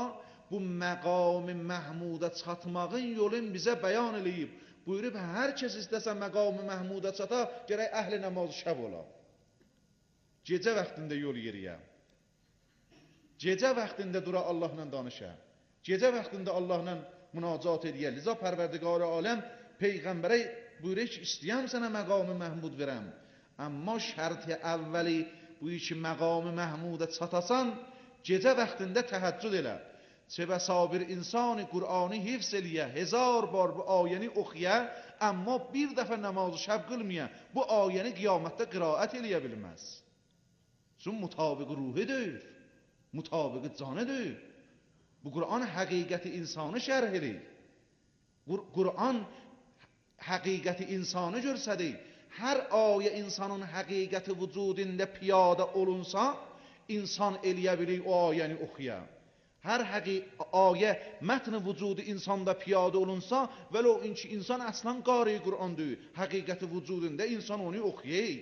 bu məqam-ı Məhmuda çatmağın yolun bizə bəyan eləyib. Buyurub, hər kəs istəsə məqam-ı Məhmuda çata, gərək əhl-i namaz şəb ola. Gecə vaxtında yol yeriyə. Gecə vaxtında dura Allahla danışa. Gecə vaxtında Allahla münacat ediyə. Liza Pərverdigar aləm Peyğəmbərə buyurur ki, istəyəm sənə məqam-ı Məhmud verəm. Amma şərt-i əvvəli bu iki məqam-ı Məhmuda çatasan, gecə vaxtında təhəccüd elə. Çə bəsa bir insani Qur'anı hifz eləyə, hezar bar bu ayəni oxuya, amma bir dəfə namazı şəb qılmaya, bu ayəni qiyamətdə qiraət eləyə bilməz. Çün mutabiq ruhi deyir, mutabiq canı deyir. Bu Qur'an həqiqəti insanı şərh edir. Qur'an həqiqəti insanı görsədir. Hər ayə insanın həqiqəti vücudində piyada olunsa, insan eləyə bilir o ayəni oxuya. Hər ayə mətn-i vücudu insanda piyada olunsa, vələ o inki insan əslən qari Qur'an deyil. Həqiqəti vücudunda insan onu oxuyur.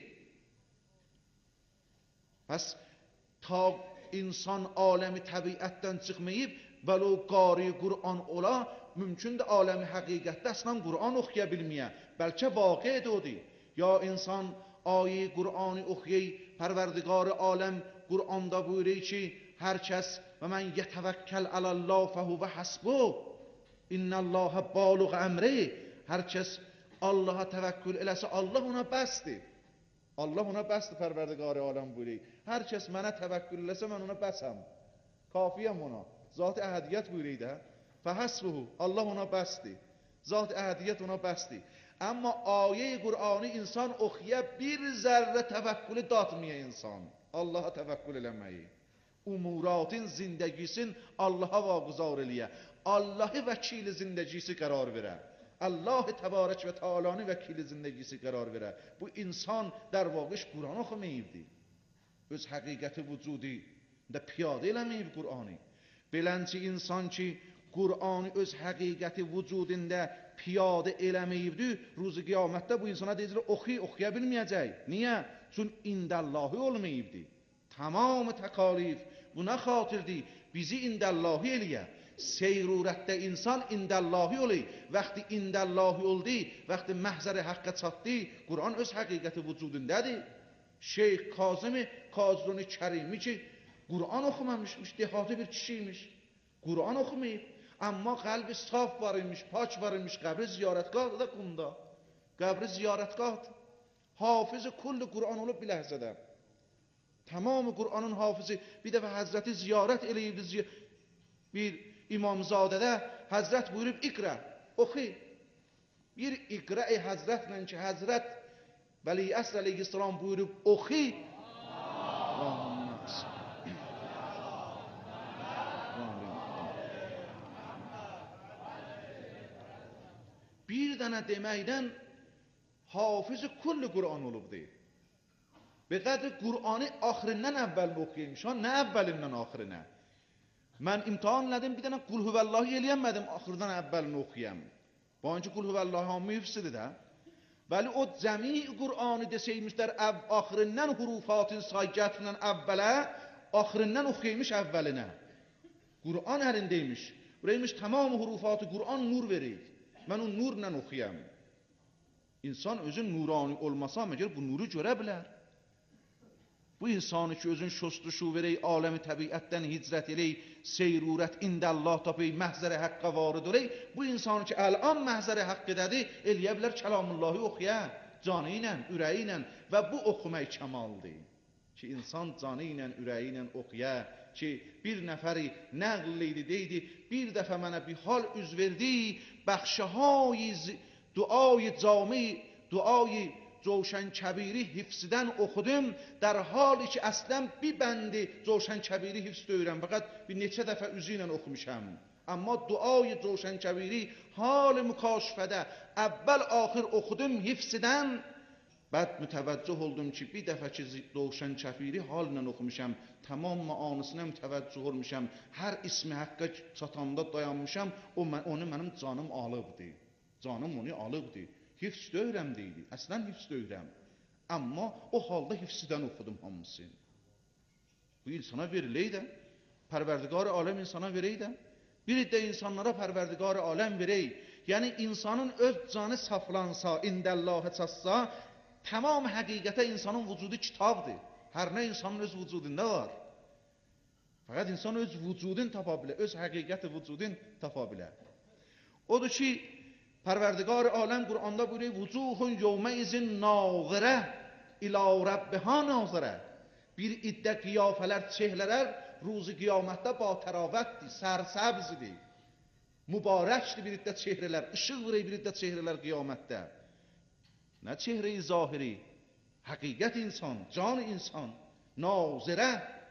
Bəs ta insan aləmi təbiətdən çıxmayıb, vələ o qari Qur'an ola, mümkündür aləmi həqiqətdə əslən Qur'an oxuya bilməyə. Bəlkə vaqe odur. Ya insan ayə Qur'anı oxuyur, Pərverdigar aləm Qur'anda buyurur ki, hər kəs və mən yətəvəkkəl aləllah fəhuvə həsbu, innəllahə baluq əmri, hər kəs Allaha təvəkkül eləsə, Allah ona bəsdir. Allah ona bəsdir, Pərverdigar aləm buyurur. Hər kəs mənə təvəkkül eləsə, mən ona bəsəm. Kafiyəm ona. Zat-ı əhədiyyət buyurur da. Fəhəsbuhu, Allah ona bəsdir. Zat-ı əhədiyyət ona bəsdir. Amma ayə-i Qur'anı insan oxuya bir zərrə təvəkkülü datmaya insan. Allaha təvəkkül eləməyi. Umuratın zindəgisin Allaha vaquzar eləyə. Allahı vəkili zindəgisi qərar verə. Allah-ı təbarək və tealanı vəkili zindəgisi qərar verə. Bu insan در واقعش Qur'an oxumayıbdır. Öz həqiqəti vücudu da piyadə eləməyib Qur'anı. Belənçi insan ki, Qur'anı öz həqiqəti vücudunda piyadə eləməyibdir, ruzu qiyamətdə bu insana deyilir, oxuy, oxuya bilməyəcək. Niyə? Çün indəllahi olmayıbdır. Tamam təkalif buna xatirdir, bizi indəllahi eləyə. Seyrurətdə insan indəllahi olur. Vəxti indəllahi oldu, vəxti məhzər-i haqqa çatdı, Qur'an öz həqiqəti vücudundadır. Şeyh Kazım Kazruni Kərimi ki, Qur'an oxumamışmış, dehatı bir kişiymiş. Qur'an oxumayıb, amma qəlbi saf var imiş, pak var imiş, qəbri ziyarətgahdır da Qumda. Qəbri ziyarətgahdır. Hafız-ı kulli Qur'an olub bir ləhzədə. Tamamı Qur'anın hafızı, bir dəfə Həzrəti ziyarət eləyibdi, bir İmamzadədə Həzrət buyurub, iqra, oxu. Bir iqra-i Həzrətlə ki, Həzrət Vəli Əsr əleyhissalam buyurub, oxu. Bir dənə deməkdən hafız-ı kulli Qur'an olubdur. Be qədri Qur'anı axirindən əvvəl oxuyaymış, nə əvvəlindən axirine? Mən imtihan elədim, bir dənə Qul Huvəllahi eləyəmədim, axırdan əvvəlini oxuyam. Bu anki Qul Huvəllahi hamı hifsidir də. Bəli o cəmi Qur'anı desəymişlər, axirindən hurufatın sayqətindən əvvələ, axirindən oxuyaymış əvvəlinə. Qur'an əlindəymiş. Buraymış tamam hurufatı Qur'an nur verir. Mən o nurla oxuyam. İnsan özün nurani olmasa, məgər bu nuru görə bilər. Bu insanı ki, özün şostuşu verək, aləmi təbiətdən hicrət elək, seyrurət, indəllah tapay, məhzər-i həqqə varid olək, bu insanı ki, əl-an məhzər-i həqqədədir, eləyə bilər kəlamullahi oxuya, canı ilə, ürəyi ilə və bu oxumək kəmaldır. Ki, insan canı ilə, ürəyi ilə oxuya, ki, bir nəfəri nəql eydi, deydi, bir dəfə mənə bir hal üz verdi, bəxşəhay duayı cami, duayı Coşən Kəbiri hifzidən oxudum, در حالی ki, əslən bir bəndi Coşən Kəbiri hifz döyürəm, fəqət bir neçə dəfə üzü ilə oxumuşam. Amma duayı Coşən Kəbiri hal mükaşfədə əvvəl axır oxudum hifzidən, bəd mütəvəccüh oldum ki, bir dəfə ki, Coşən Kəbiri hal ilə oxumuşam, tamam maanısına mütəvəccüh olmuşam, hər ismi həqqə çatanda dayanmışam, onu mənim canım alıbdır, canım onu alıbdır. Hifz döyürəm deyildi, əslən hifz döyürəm. Amma o halda hifzidən oxudum hamısını. Bu insana verilək də, Pərverdigar aləm insana verək də, Bir iddə insanlara Pərverdigar aləm verək. Yəni insanın öz canı saflansa, indəllahə çatsa, tamam həqiqətə insanın vücudu kitabdır. Hər nə insanın öz vücudunda var. Fəqət insan öz vücudun tapa bilər, öz həqiqəti vücudun tapa bilər. Odur ki, Pərverdigar aləm Qur'anda buyuruyor, vucuhun yevmə izin nazirə ilə Rəbbihə nazirə. Bir iddə qiyafələr, çehlələr ruzu qiyamətdə ba təravətdir, sərsəbzidir. Mübarəkdir bir iddə çehrələr, ışıq vurur bir iddə çehrələr qiyamətdə. Nə çehre-i zahiri, həqiqət insan, can insan, nazirə,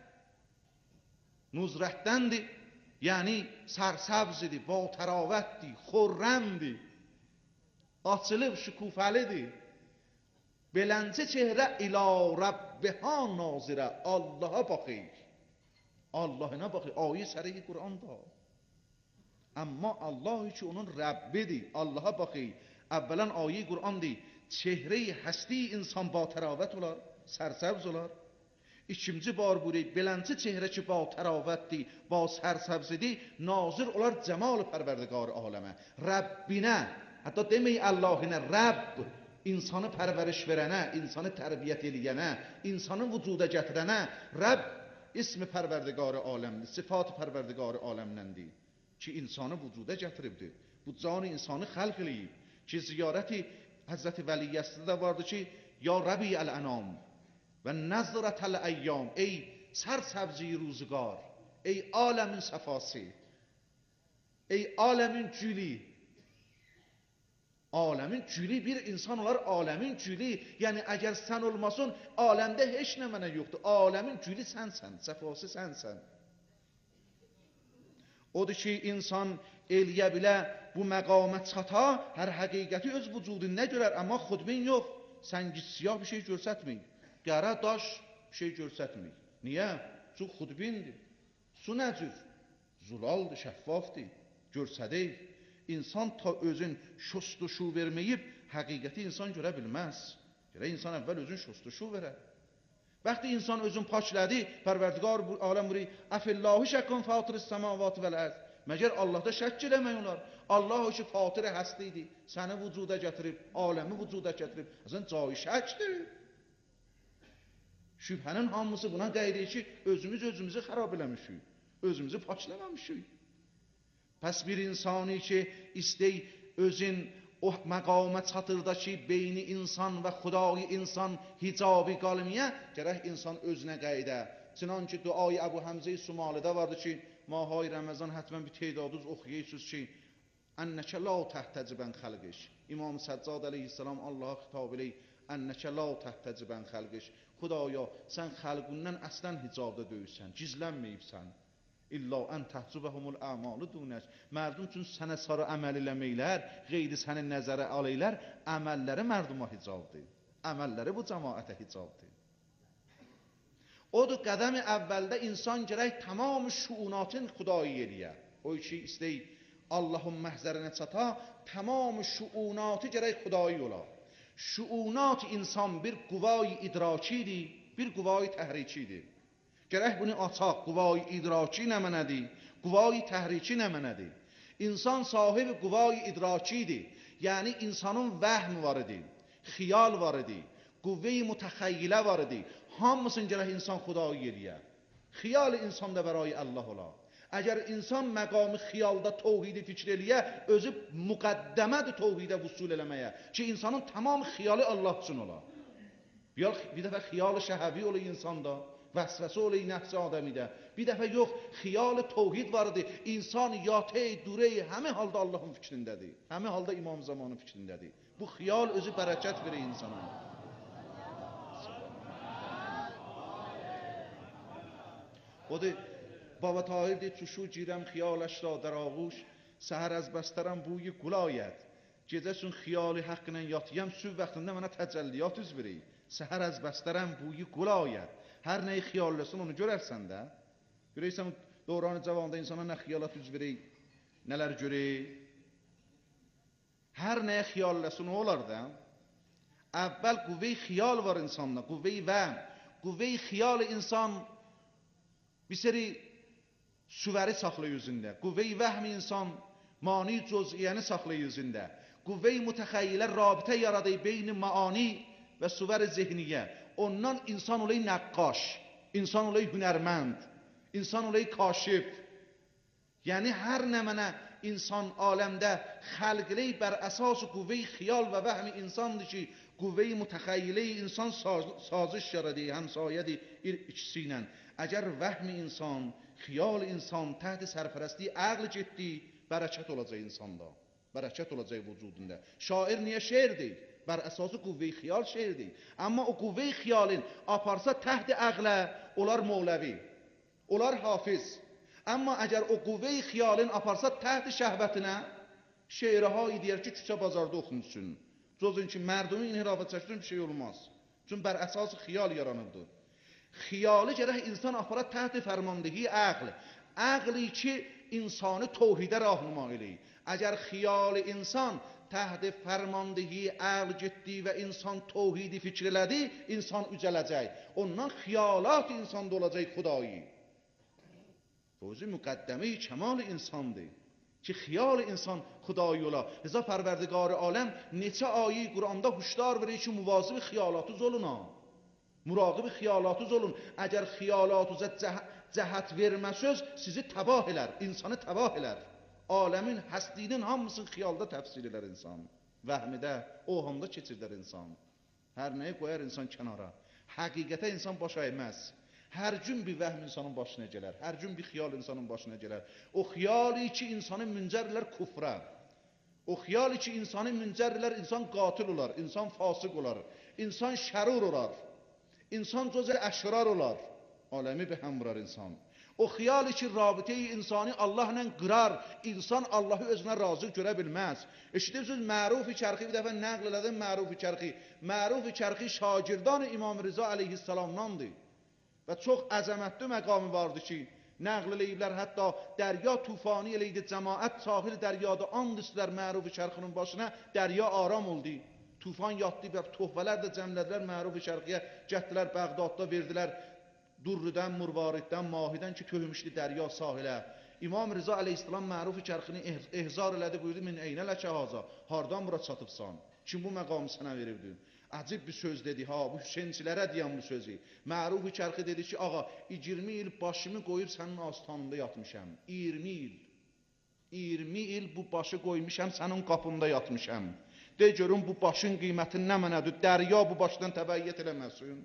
nuzrətdəndir, yəni sərsəbzidir, ba təravətdir, xorrəmdir, açılıb şükufəlidir. Beləncə çehrə ilə Rəbbihə nazirə, Allaha baxır. Allahına baxır, ayə səri Qur'anda. Amma Allah ki onun Rəbbidir, Allaha baxır. Əvvələn ayə Qur'andır, çehre-i həsti insan ba təravət olar, sərsəbz olar. İkinci bar buyuruyor, beləncə çehrə ki ba təravətdir, ba sərsəbzidir, nazir olar cəmal Pərverdigar aləmə. Rəbbinə, hətta demək Allahinə, Rəbb, insanı pərvəriş verənə, insanı tərbiyyət eləyənə, insanı vücuda gətirənə, Rəbb ismi Pərverdigar aləmdir, sifat Pərverdigar aləmləndir ki, insanı vücuda gətiribdir. Bu canı insanı xəlq eləyib ki, ziyarəti Həzrəti Vəliyyəsində də vardı ki, ya Rəbi əl-ənam və nəzrətəl əyyam, ey sərsəbzi ruzuqar, ey aləmin səfası, ey aləmin gülü. Aləmin gülü bir insan olar, aləmin gülü. Yəni, əgər sən olmasın, aləmdə heç nə mənə yoxdur. Aləmin gülü sənsən, səfası sənsən. Odur ki, insan eləyə bilə bu məqamə çata, hər həqiqəti öz vücudunda görər, amma xudbin yox, səngis siyah bir şey görsətməyik, qara daş bir şey görsətməyik. Niyə? Çünki xudbindir. Su nəcür? Zulaldır, şəffafdır, görsədəyik. İnsan ta özün şostuşu verməyib, həqiqəti insan görə bilməz. Görə insan əvvəl özün şostuşu verər. Bəxti insan özün paklədi, Pərverdigar aləm buyuruyor, əfillahu şəkkun fatiris səmavat vəl-ərz. Məgər Allahda şəkk eləmək olar. Allah o ki fatiri həstidir, səni vücuda gətirib, aləmi vücuda gətirib. Əzən cayı şəkdir. Şübhənin hamısı buna qeydir ki, özümüz özümüzü xarab eləmişik, özümüzü pakləməmişik. Pəs bir insani ki, istey özün o məqamə çatırda ki, beyni insan və xudayı insan hicabi qalmiyə, gərək insan özünə qayda. Çınan ki, duayı Əbu Həmzə-i Sumalidə vardı ki, mahay Ramazan hətmən bir teydadız oxuyaysınız ki, ənnəkə la təhtəcibən xəlqiş. İmam Səccad əleyhissalam Allaha xitab eləyir, ənnəkə la təhtəcibən xəlqiş. Xudaya, sən xəlqündən əslən hicabda döyürsən, gizlənməyibsən. İlla ən təhcübəhumul əmalı dunəş. Mərdum üçün sənə sarı əməl eləməklər, qeyri sənin nəzərə aləylər, əməlləri mərduma hicabdır. Əməlləri bu cəmaətə hicabdır. Odur qədəmi əvvəldə insan gərək tamam şuunatın xudayı eləyə. O ki, istəyik Allahın məhzərinə çata, tamam şuunatı gərək xudayı ola. Şuunat insan bir quvayı idrakidir, bir quvayı təhrikidir. Gərək bunu açaq, quvayı idraki nə mənədir, quvayı təhriki nə mənədir. İnsan sahibi quvayı idrakidir, yəni insanın vəhm var idi, xiyal var idi, quvve-i mütəxəyyilə var idi. Hamısın gərək insan xudayı eləyə. Xiyal insanda bərayi Allah ola. Əgər insan məqamı xiyalda təvhidi fikr eləyə, özü müqəddəmədir təvhidə vüsul eləməyə ki, insanın tamam xiyalı Allah üçün ola. Bir dəfə xiyal şəhəvi ola insanda, vəsvəsə ola nəfsi adəmidə. Bir dəfə yox, xiyal təvhid vardır. İnsan yatey, durey, həmi halda Allahın fikrindədir. Həmi halda İmam Zamanın fikrindədir. Bu xiyal özü bərəkət verir insana. Odur, Baba Tahir deyir, çuşu girəm xiyalش را در آغوش, səhər az bəstərəm buyu qul ayət. Gecəsün xiyali haqqla yatıyam, süb vaxtında mənə təcəlliyat üz verir. Səhər az bəstərəm buyu qul ayət. Hər nəyi xiyalləsin, onu görərsən də. Görəysən, dövranı cavanda insana nə xiyalat üz verir, nələr görür. Hər nəyə xiyalləsin, o olar da. Əvvəl quvve-i xiyal var insanda, quvve-i vəm. Quvve-i xiyal insan bir seri Süvəri saxlayır üzündə. Qüvvə-i vəhm insan mani cüz'iyyəni saxlayır üzündə. Qüvvə-i mütəxəyylə rabitə yaradır beyn maani və süvər zehniyə. Ondan insan olayı nəqqaş, insan olayı hünərmənd, insan olayı kaşif. Yəni hər nə mənə insan aləmdə xəlqiləy bər əsas qüvvə-i xiyal və vəhm insandır ki, qüvvə-i mütəxəyylə insan sazış yaradır, həmsayədir ikisi ilə. Əgər vəhm insan, xiyal insan təhت sərpərəstliyi əql getdi, bərəkət olacaq insanda, bərəkət olacaq vücudunda. Şair niyə şeirdir? Bər əsası qüvvə-i xiyal şeirdir. Amma o qüvvə-i xiyalın aparsa təhت əqlə, onlar Mevləvi, onlar Hafiz. Amma əgər o qüvvə-i xiyalın aparsa təhت şəhvətinə, şeirəhayı deyər ki, küçə bazarda oxunsun. Cozun ki, mərdumun inhirafa çəksin bir şey olmaz. Çünki bər əsası xiyal yaranıbdır. Xiyalı gərək insan apara təhت fərmandehi əql. Əqli ki, insanı tohidə rahnuma eləyir. Əgər xiyal insan təhت fərmandehi əql getdi və insan tohidi fikr elədi, insan ücələcək. Ondan xiyalat insanda olacaq xudayı. Fövzi müqəddəmi kəmal insandır ki, xiyal insan xudayı ola. Rıza pərverdigar aləm neçə ayi Quranda huşdar verir ki, muvazib xiyalatınız olun ha. Muraqib xiyalatınız olun. Əgər xiyalatınıza cəhət verməsöz, sizi təbah elər, insanı təbah elər. Aləmin həstliyinin hamısını xiyalda təfsir elər insan. Vəhmidə, ohamda keçirdər insan. Hər nəyi qoyar insan kənara. Həqiqətə insan baş əyməz. Hər gün bir vəhm insanın başına gələr. Hər gün bir xiyal insanın başına gələr. O xiyali ki, insanı müncərlər kufra. O xiyali ki, insanı müncərlər, insan qatil olar, insan fasıq olar, insan şərur olar, insan cöz-i əşrar olar. Aləmi bir həm vurar insan. O xiyali ki, rabitəyi insani Allahla qırar, insan Allahı özünə razı görə bilməz. Eşidirsiniz, Məruf-i Kərxi, bir dəfə nəql elədim Məruf-i Kərxi. Məruf-i Kərxi şagirdan İmam Rıza əleyhissalamdandır. Və çox əzəmətli məqamı vardı ki, nəql eləyiblər, hətta dərya tufani eləydi, cəmaət sahil dəryada and istilər Məruf-i Kərxinin başına, dərya aram oldu. Tufan yatdı və tohvələr də cəmlədilər Məruf-i Kərxiyə, gətdilər Bəğdadda, verdilər Durrüdən, Murvariddən, Mahidən ki, töhmüşdü dərya sahilə. İmam Rıza əleyhissalam Məruf-i Kərxini ehzar elədi, buyurdu, min eynə ləkə haza, hardan bura çatıbsan? Kim bu məqamı sənə veribdi? Əcib bir söz dedi, ha, bu Hüseynçilərə deyən bu sözü. Məruf-i Kərxi dedi ki, ağa, iyirmi il başımı qoyub sənin astanında yatmışam. iyirmi il. iyirmi il bu başı qoymuşam, sənin qapında yatmışam. De görün, bu başın qiymətin nə mənədir? Dərya bu başdan təbəyyət eləməsin.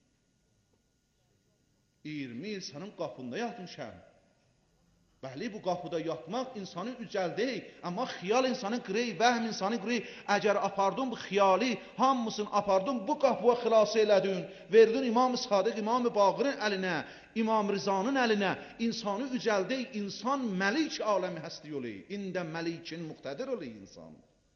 iyirmi il sənin qapında yatmışam. Bəli, bu qapıda yatmaq insanı ücəldək, amma xiyal insanı qırey, vəhm insanı qırey. Əgər apardın bu xiyali, hamısını apardın, bu qapıya xilas elədin, verdin İmam-ı Sadiq, İmam-ı Baqırın əlinə, İmam Rızanın əlinə, insanı ücəldək, insan məlik aləmi həsti olayı, ində məlikin muqtədir olayı insan.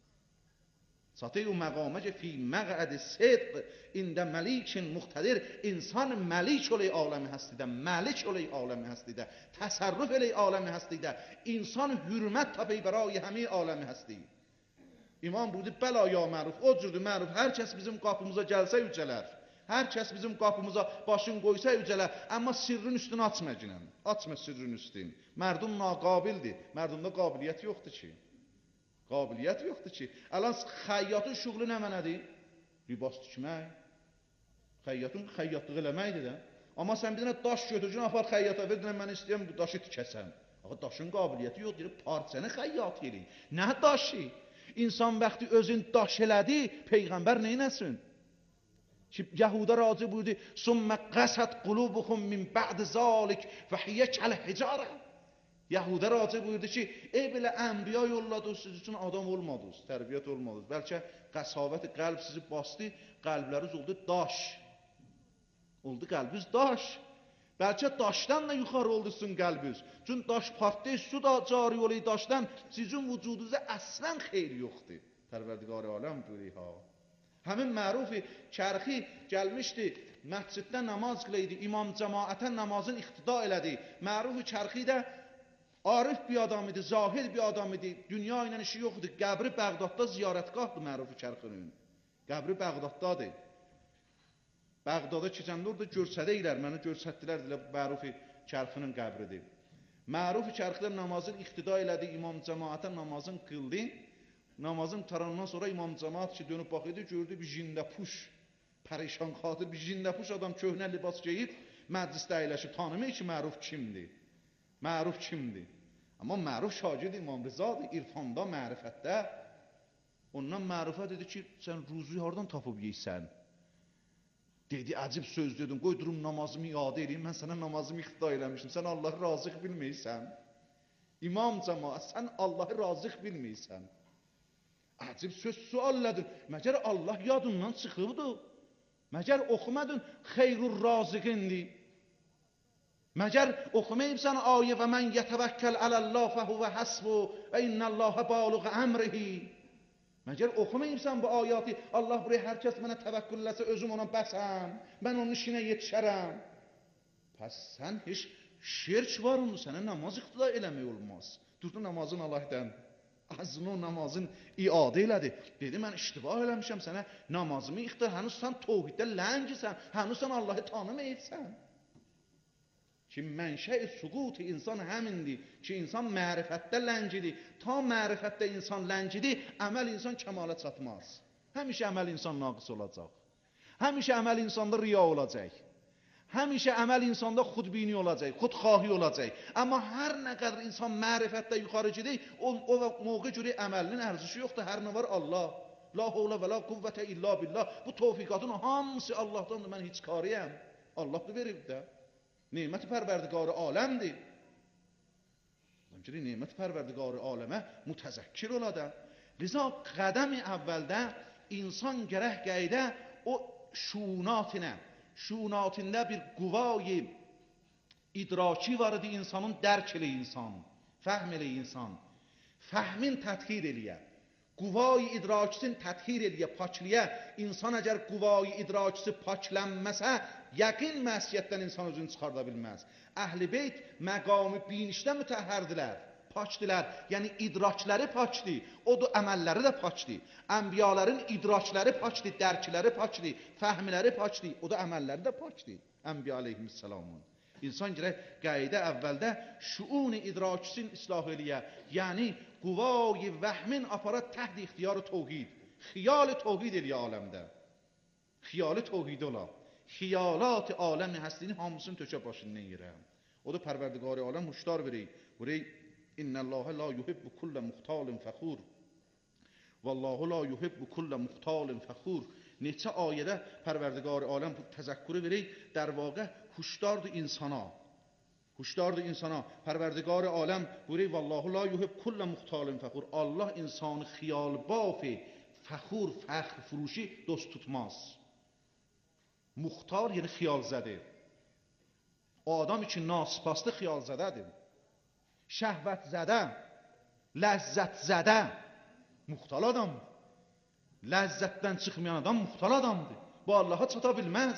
Satayı məqamə ki, fi məqəd-i sidq, ində məlikin muqtədir, insan məlik olayı aləmi həstidə, məlik olayı aləmi həstidə, təsərrüf olayı aləmi həstidə, insan hürmət təbəy bərayi həmi aləmi həsti. İmam buyurdu, bəla ya məruf, o cürdür məruf, hər kəs bizim qapımıza gəlsə yücələr, hər kəs bizim qapımıza başın qoysa yücələr, amma sirrin üstünü açma ginən, açma sirrin üstün. Mərdum naqabildir, mərdumda qabiliyyət yoxdur ki. Qabiliyyət yoxdur ki. Ələn, xəyyatın şuğlu nə mənədir? Libas tikmək. Xəyyatın xəyyatlıq eləməkdir də. Amma sən bir dənə daş götürcün, apar xəyyata ver, dənə mən istəyəm bu daşı tikəsəm. Ağa, daşın qabiliyyəti yox, deyir, parçanı xəyyat eləyir. Nə daşı? İnsan vaxtı özün daş elədi, Peyğəmbər neynəsin? Ki, Yahuda razı buyurdu, Sümmə qəsət qulubuxum min bə'd zalik və hiyə kəl hicarə. Yahuda razı buyurdu ki, ey belə ənbiya yolladınız, siz üçün adam olmadınız, tərbiyyət olmadınız. Bəlkə qəsavət qəlb sizi bastı, qəlbləriniz oldu daş. Oldu qəlbiniz daş. Bəlkə daşdan da yuxarı oldusun qəlbiniz. Çünki daş partlayış, su da cari olayı daşdan, sizin vücudunuza əslən xeyr yoxdur. Pərverdigar aləm buyuruyor ha. Həmin Məruf-i Kərxi gəlmişdi, məsciddə namaz qılıydı, imam cəmaətə namazın iqtida elədi. Məruf-i Kərxi də arif bir adam idi, zahid bir adam idi, dünya ilə işi yoxdur. Qəbri Bəğdadda ziyarətgahdır Məruf-i Kərxinin. Qəbri Bəğdaddadır. Bəğdada keçəndə orada görsədəylər, mənə görsətdilər, Məruf-i Kərxinin qəbridir. Məruf çərxdə namazın iqtida elədi, imam cəmaətə namazın qıldı. Namazın tarandan sonra imam cəmaət ki dönüb baxıydı, gördü bir jindəpuş, pərişan xatır bir jindəpuş adam köhnə libas geyib məclisdə əyləşib, tanımır ki məruf kimdir? Məruf kimdir? Amma məruf şagird İmam Rızadır, irfanda, mərifətdə. Ondan mərufə dedi ki, sən ruzuyu hardan tapıb yeysən? Dedi, əcib söz dedim, qoy durum namazımı iade edeyim, mən sənə namazımı iqtida eləmişim, sən Allahı razıq bilməysən. İmam cəmaət, sən Allahı razıq bilməysən. Əcib söz suallədir, məgər Allah yadından çıxıbdır? Məgər oxumadın xeyrur razıqindir? Məgər oxumayıbsan ayə və mən yətəvəkkəl ələllah fəhuvə həsbu və innəllahə baluğ əmrihi? Məgər oxumayıbsan bu ayatı, Allah buraya hər kəs mənə təvəkkülləsə özüm ona bəsəm, mən onun işinə yetişərəm. Pəs sən heç şirk var onu, sənə namaz iqtida eləmək olmaz. Durdu namazın Allah'dan, azını o namazın iadə elədi. Dedi, mən iştibah eləmişəm sənə namazımı iqtida, hənuz sən tovhiddə ləngisən, hənuz sən Allahı tanımayıbsən. Ki mənşəi suqut insan həmindir ki, insan mərifətdə ləngidir. Ta mərifətdə insan ləngidir, əməl insan kəmala çatmaz. Həmişə əməl insan naqis olacaq. Həmişə əməl insanda riya olacaq. Həmişə əməl insanda xudbini olacaq, xudxahi olacaq. Amma hər nə qədər insan mərifətdə yuxarı gedir, o, o mövqə görə əməlinin ərzişi yoxdur. Hər nə var Allah. La havlə və la quvvətə illa billah. Bu tövfiqatın hamısı Allahdandır, mən heç kariyəm. Allah da verib də. Nemət pərverdigarı aləmdir. Həmçinin nemət pərverdigarı aləmə mütəzəkkir oladı. Liza qədəmi əvvəldə insan gərək qayda o şunatına, şunatında bir quvayı idraki var idi insanın, dərk elə insan, fəhm elə insan. Fəhmin tədhir eləyə. Quvayı idrakisin tədhir eləyə, pakliyə. İnsan əgər quvayı idrakisi paklənməsə, yəqin məsiyyətdən insan özünü çıxarda bilməz. Əhl-i beyt məqamı binişdə mütəhhərdilər, pakdilər. Yəni idrakləri pakdir, o da əməlləri də pakdir. Ənbiyaların idrakləri pakdir, dərkləri pakdir, fəhmləri pakdir, o da əməlləri də pakdir. Ənbiya aleyhisselamın. İnsan gərək qayda əvvəldə şuun-i idrakisin islah eləyə. Yəni quvayı vəhmin aparat təhd ixtiyar-ı tovhid. Xiyal-ı tovhid eləyə aləmdə. Xiyal-ı tovhid ola. Xiyalat-ı aləmi həstini hamısını tökə başından yerə. O da pərverdigar-ı aləm müştar verək. Burayı İnnəllâhe la yuhibbu kullə muxtalin fəxur. Vallahu la yuhibbu kullə muxtalin fəxur. Neçə ayədə pərverdigar-ı aləm bu təzəkkürü verək. در واقع huşdardır insana. Huşdardır insana. Pərverdigar-ı aləm burayı vallahu la yuhib kullə muxtalin fəxur. Allah insanı xiyal bafi, fəxur, fəxr, furuşi dost tutmaz. Muxtar yəni xiyal zədir. O adam için nasipaslı xiyal zədədir. Şəhvət zədə, ləzzət zədə, muxtal adamdır. Ləzzətdən çıxmayan adam muxtal adamdır. Bu Allaha çata bilməz.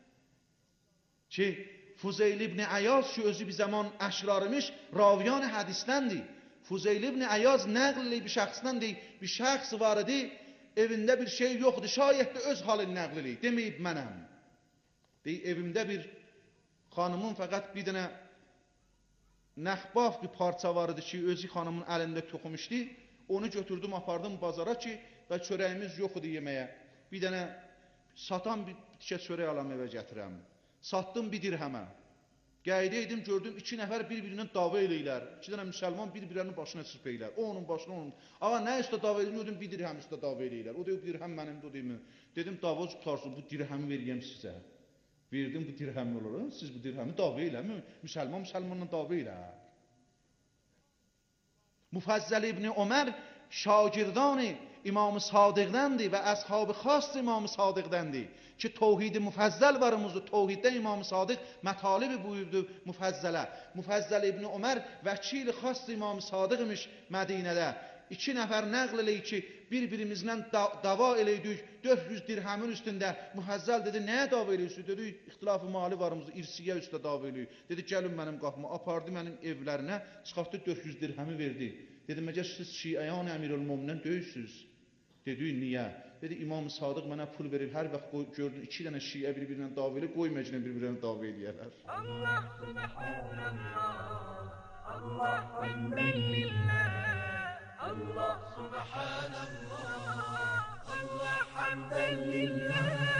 Ki Fuzeyl ibn Ayaz ki özü bir zaman əşrarımış raviyan hədisdəndir. Fuzeyl ibn Ayaz nəql bir şəxsdəndir. Bir şəxs var idi, evində bir şey yoxdur. Şayət də öz halını nəql eləyir. Deməyib mənəm. Deyir, evimdə bir xanımın fəqət bir dənə nəxbaf bir parça var idi ki, özü xanımın əlində toxumuşdu. Onu götürdüm, apardım bazara ki, və çörəyimiz yox idi yeməyə. Bir dənə satan bir tikə çörək alam evə gətirəm. Satdım bir dirhəmə. Qayda edim, gördüm, iki nəfər bir-birindən dava eləyirlər. İki dənə müsəlman bir-birlərinin başına çırpeylər. O onun başına, onun. Ağa, nə üstə dava eləyir? Dedim, bir dirhəm üstə dava eləyirlər. O deyib, dirhəm mənimdir, o deyim. Dedim, dava tutarsın, bu dirhəmi veriyəm sizə. Verdim, bu dirhəmi olur. Siz bu dirhəmi dava eləmi? Müsəlman müsəlmanla dava elə. Mufazzəl ibn Ömər şagirdani İmam-ı Sadiqdəndir və əshab-ı xas İmam-ı Sadiqdəndir ki, tovhid-i müfəzzəl varımızdır. Tovhiddə İmam-ı Sadiq mətalibi buyurdu müfəzzələ. Mufazzəl ibn Ömər vəkil-i xas İmam-ı Sadiq imiş Mədinədə. İki nəfər nəql eləyik ki, bir-birimizlə da dava eləydik dörd yüz dirhəmin üstündə. Müfəzzəl dedi, nəyə dava eləyirsiniz? Dedi, ixtilaf-ı mali varımızdır, irsiyə üstə dava eləyik. Dedi, gəlin mənim qapıma, apardı mənim evlərinə, çıxartdı dörd yüz dirhəmi verdi. Dedim, məgər siz Şiəyan Əmirül-Möminin döyürsünüz? Dedi, niyə? Dedi, İmam-ı Sadıq mənə pul verir, hər vaxt gördün, iki dənə Şiə bir-birinə dava eləyir, qoy məcnə bir-birinə dava eləyərlər. Allah subhanallah, Allah hamdan lillah, Allah subhanallah, Allah hamdan lillah.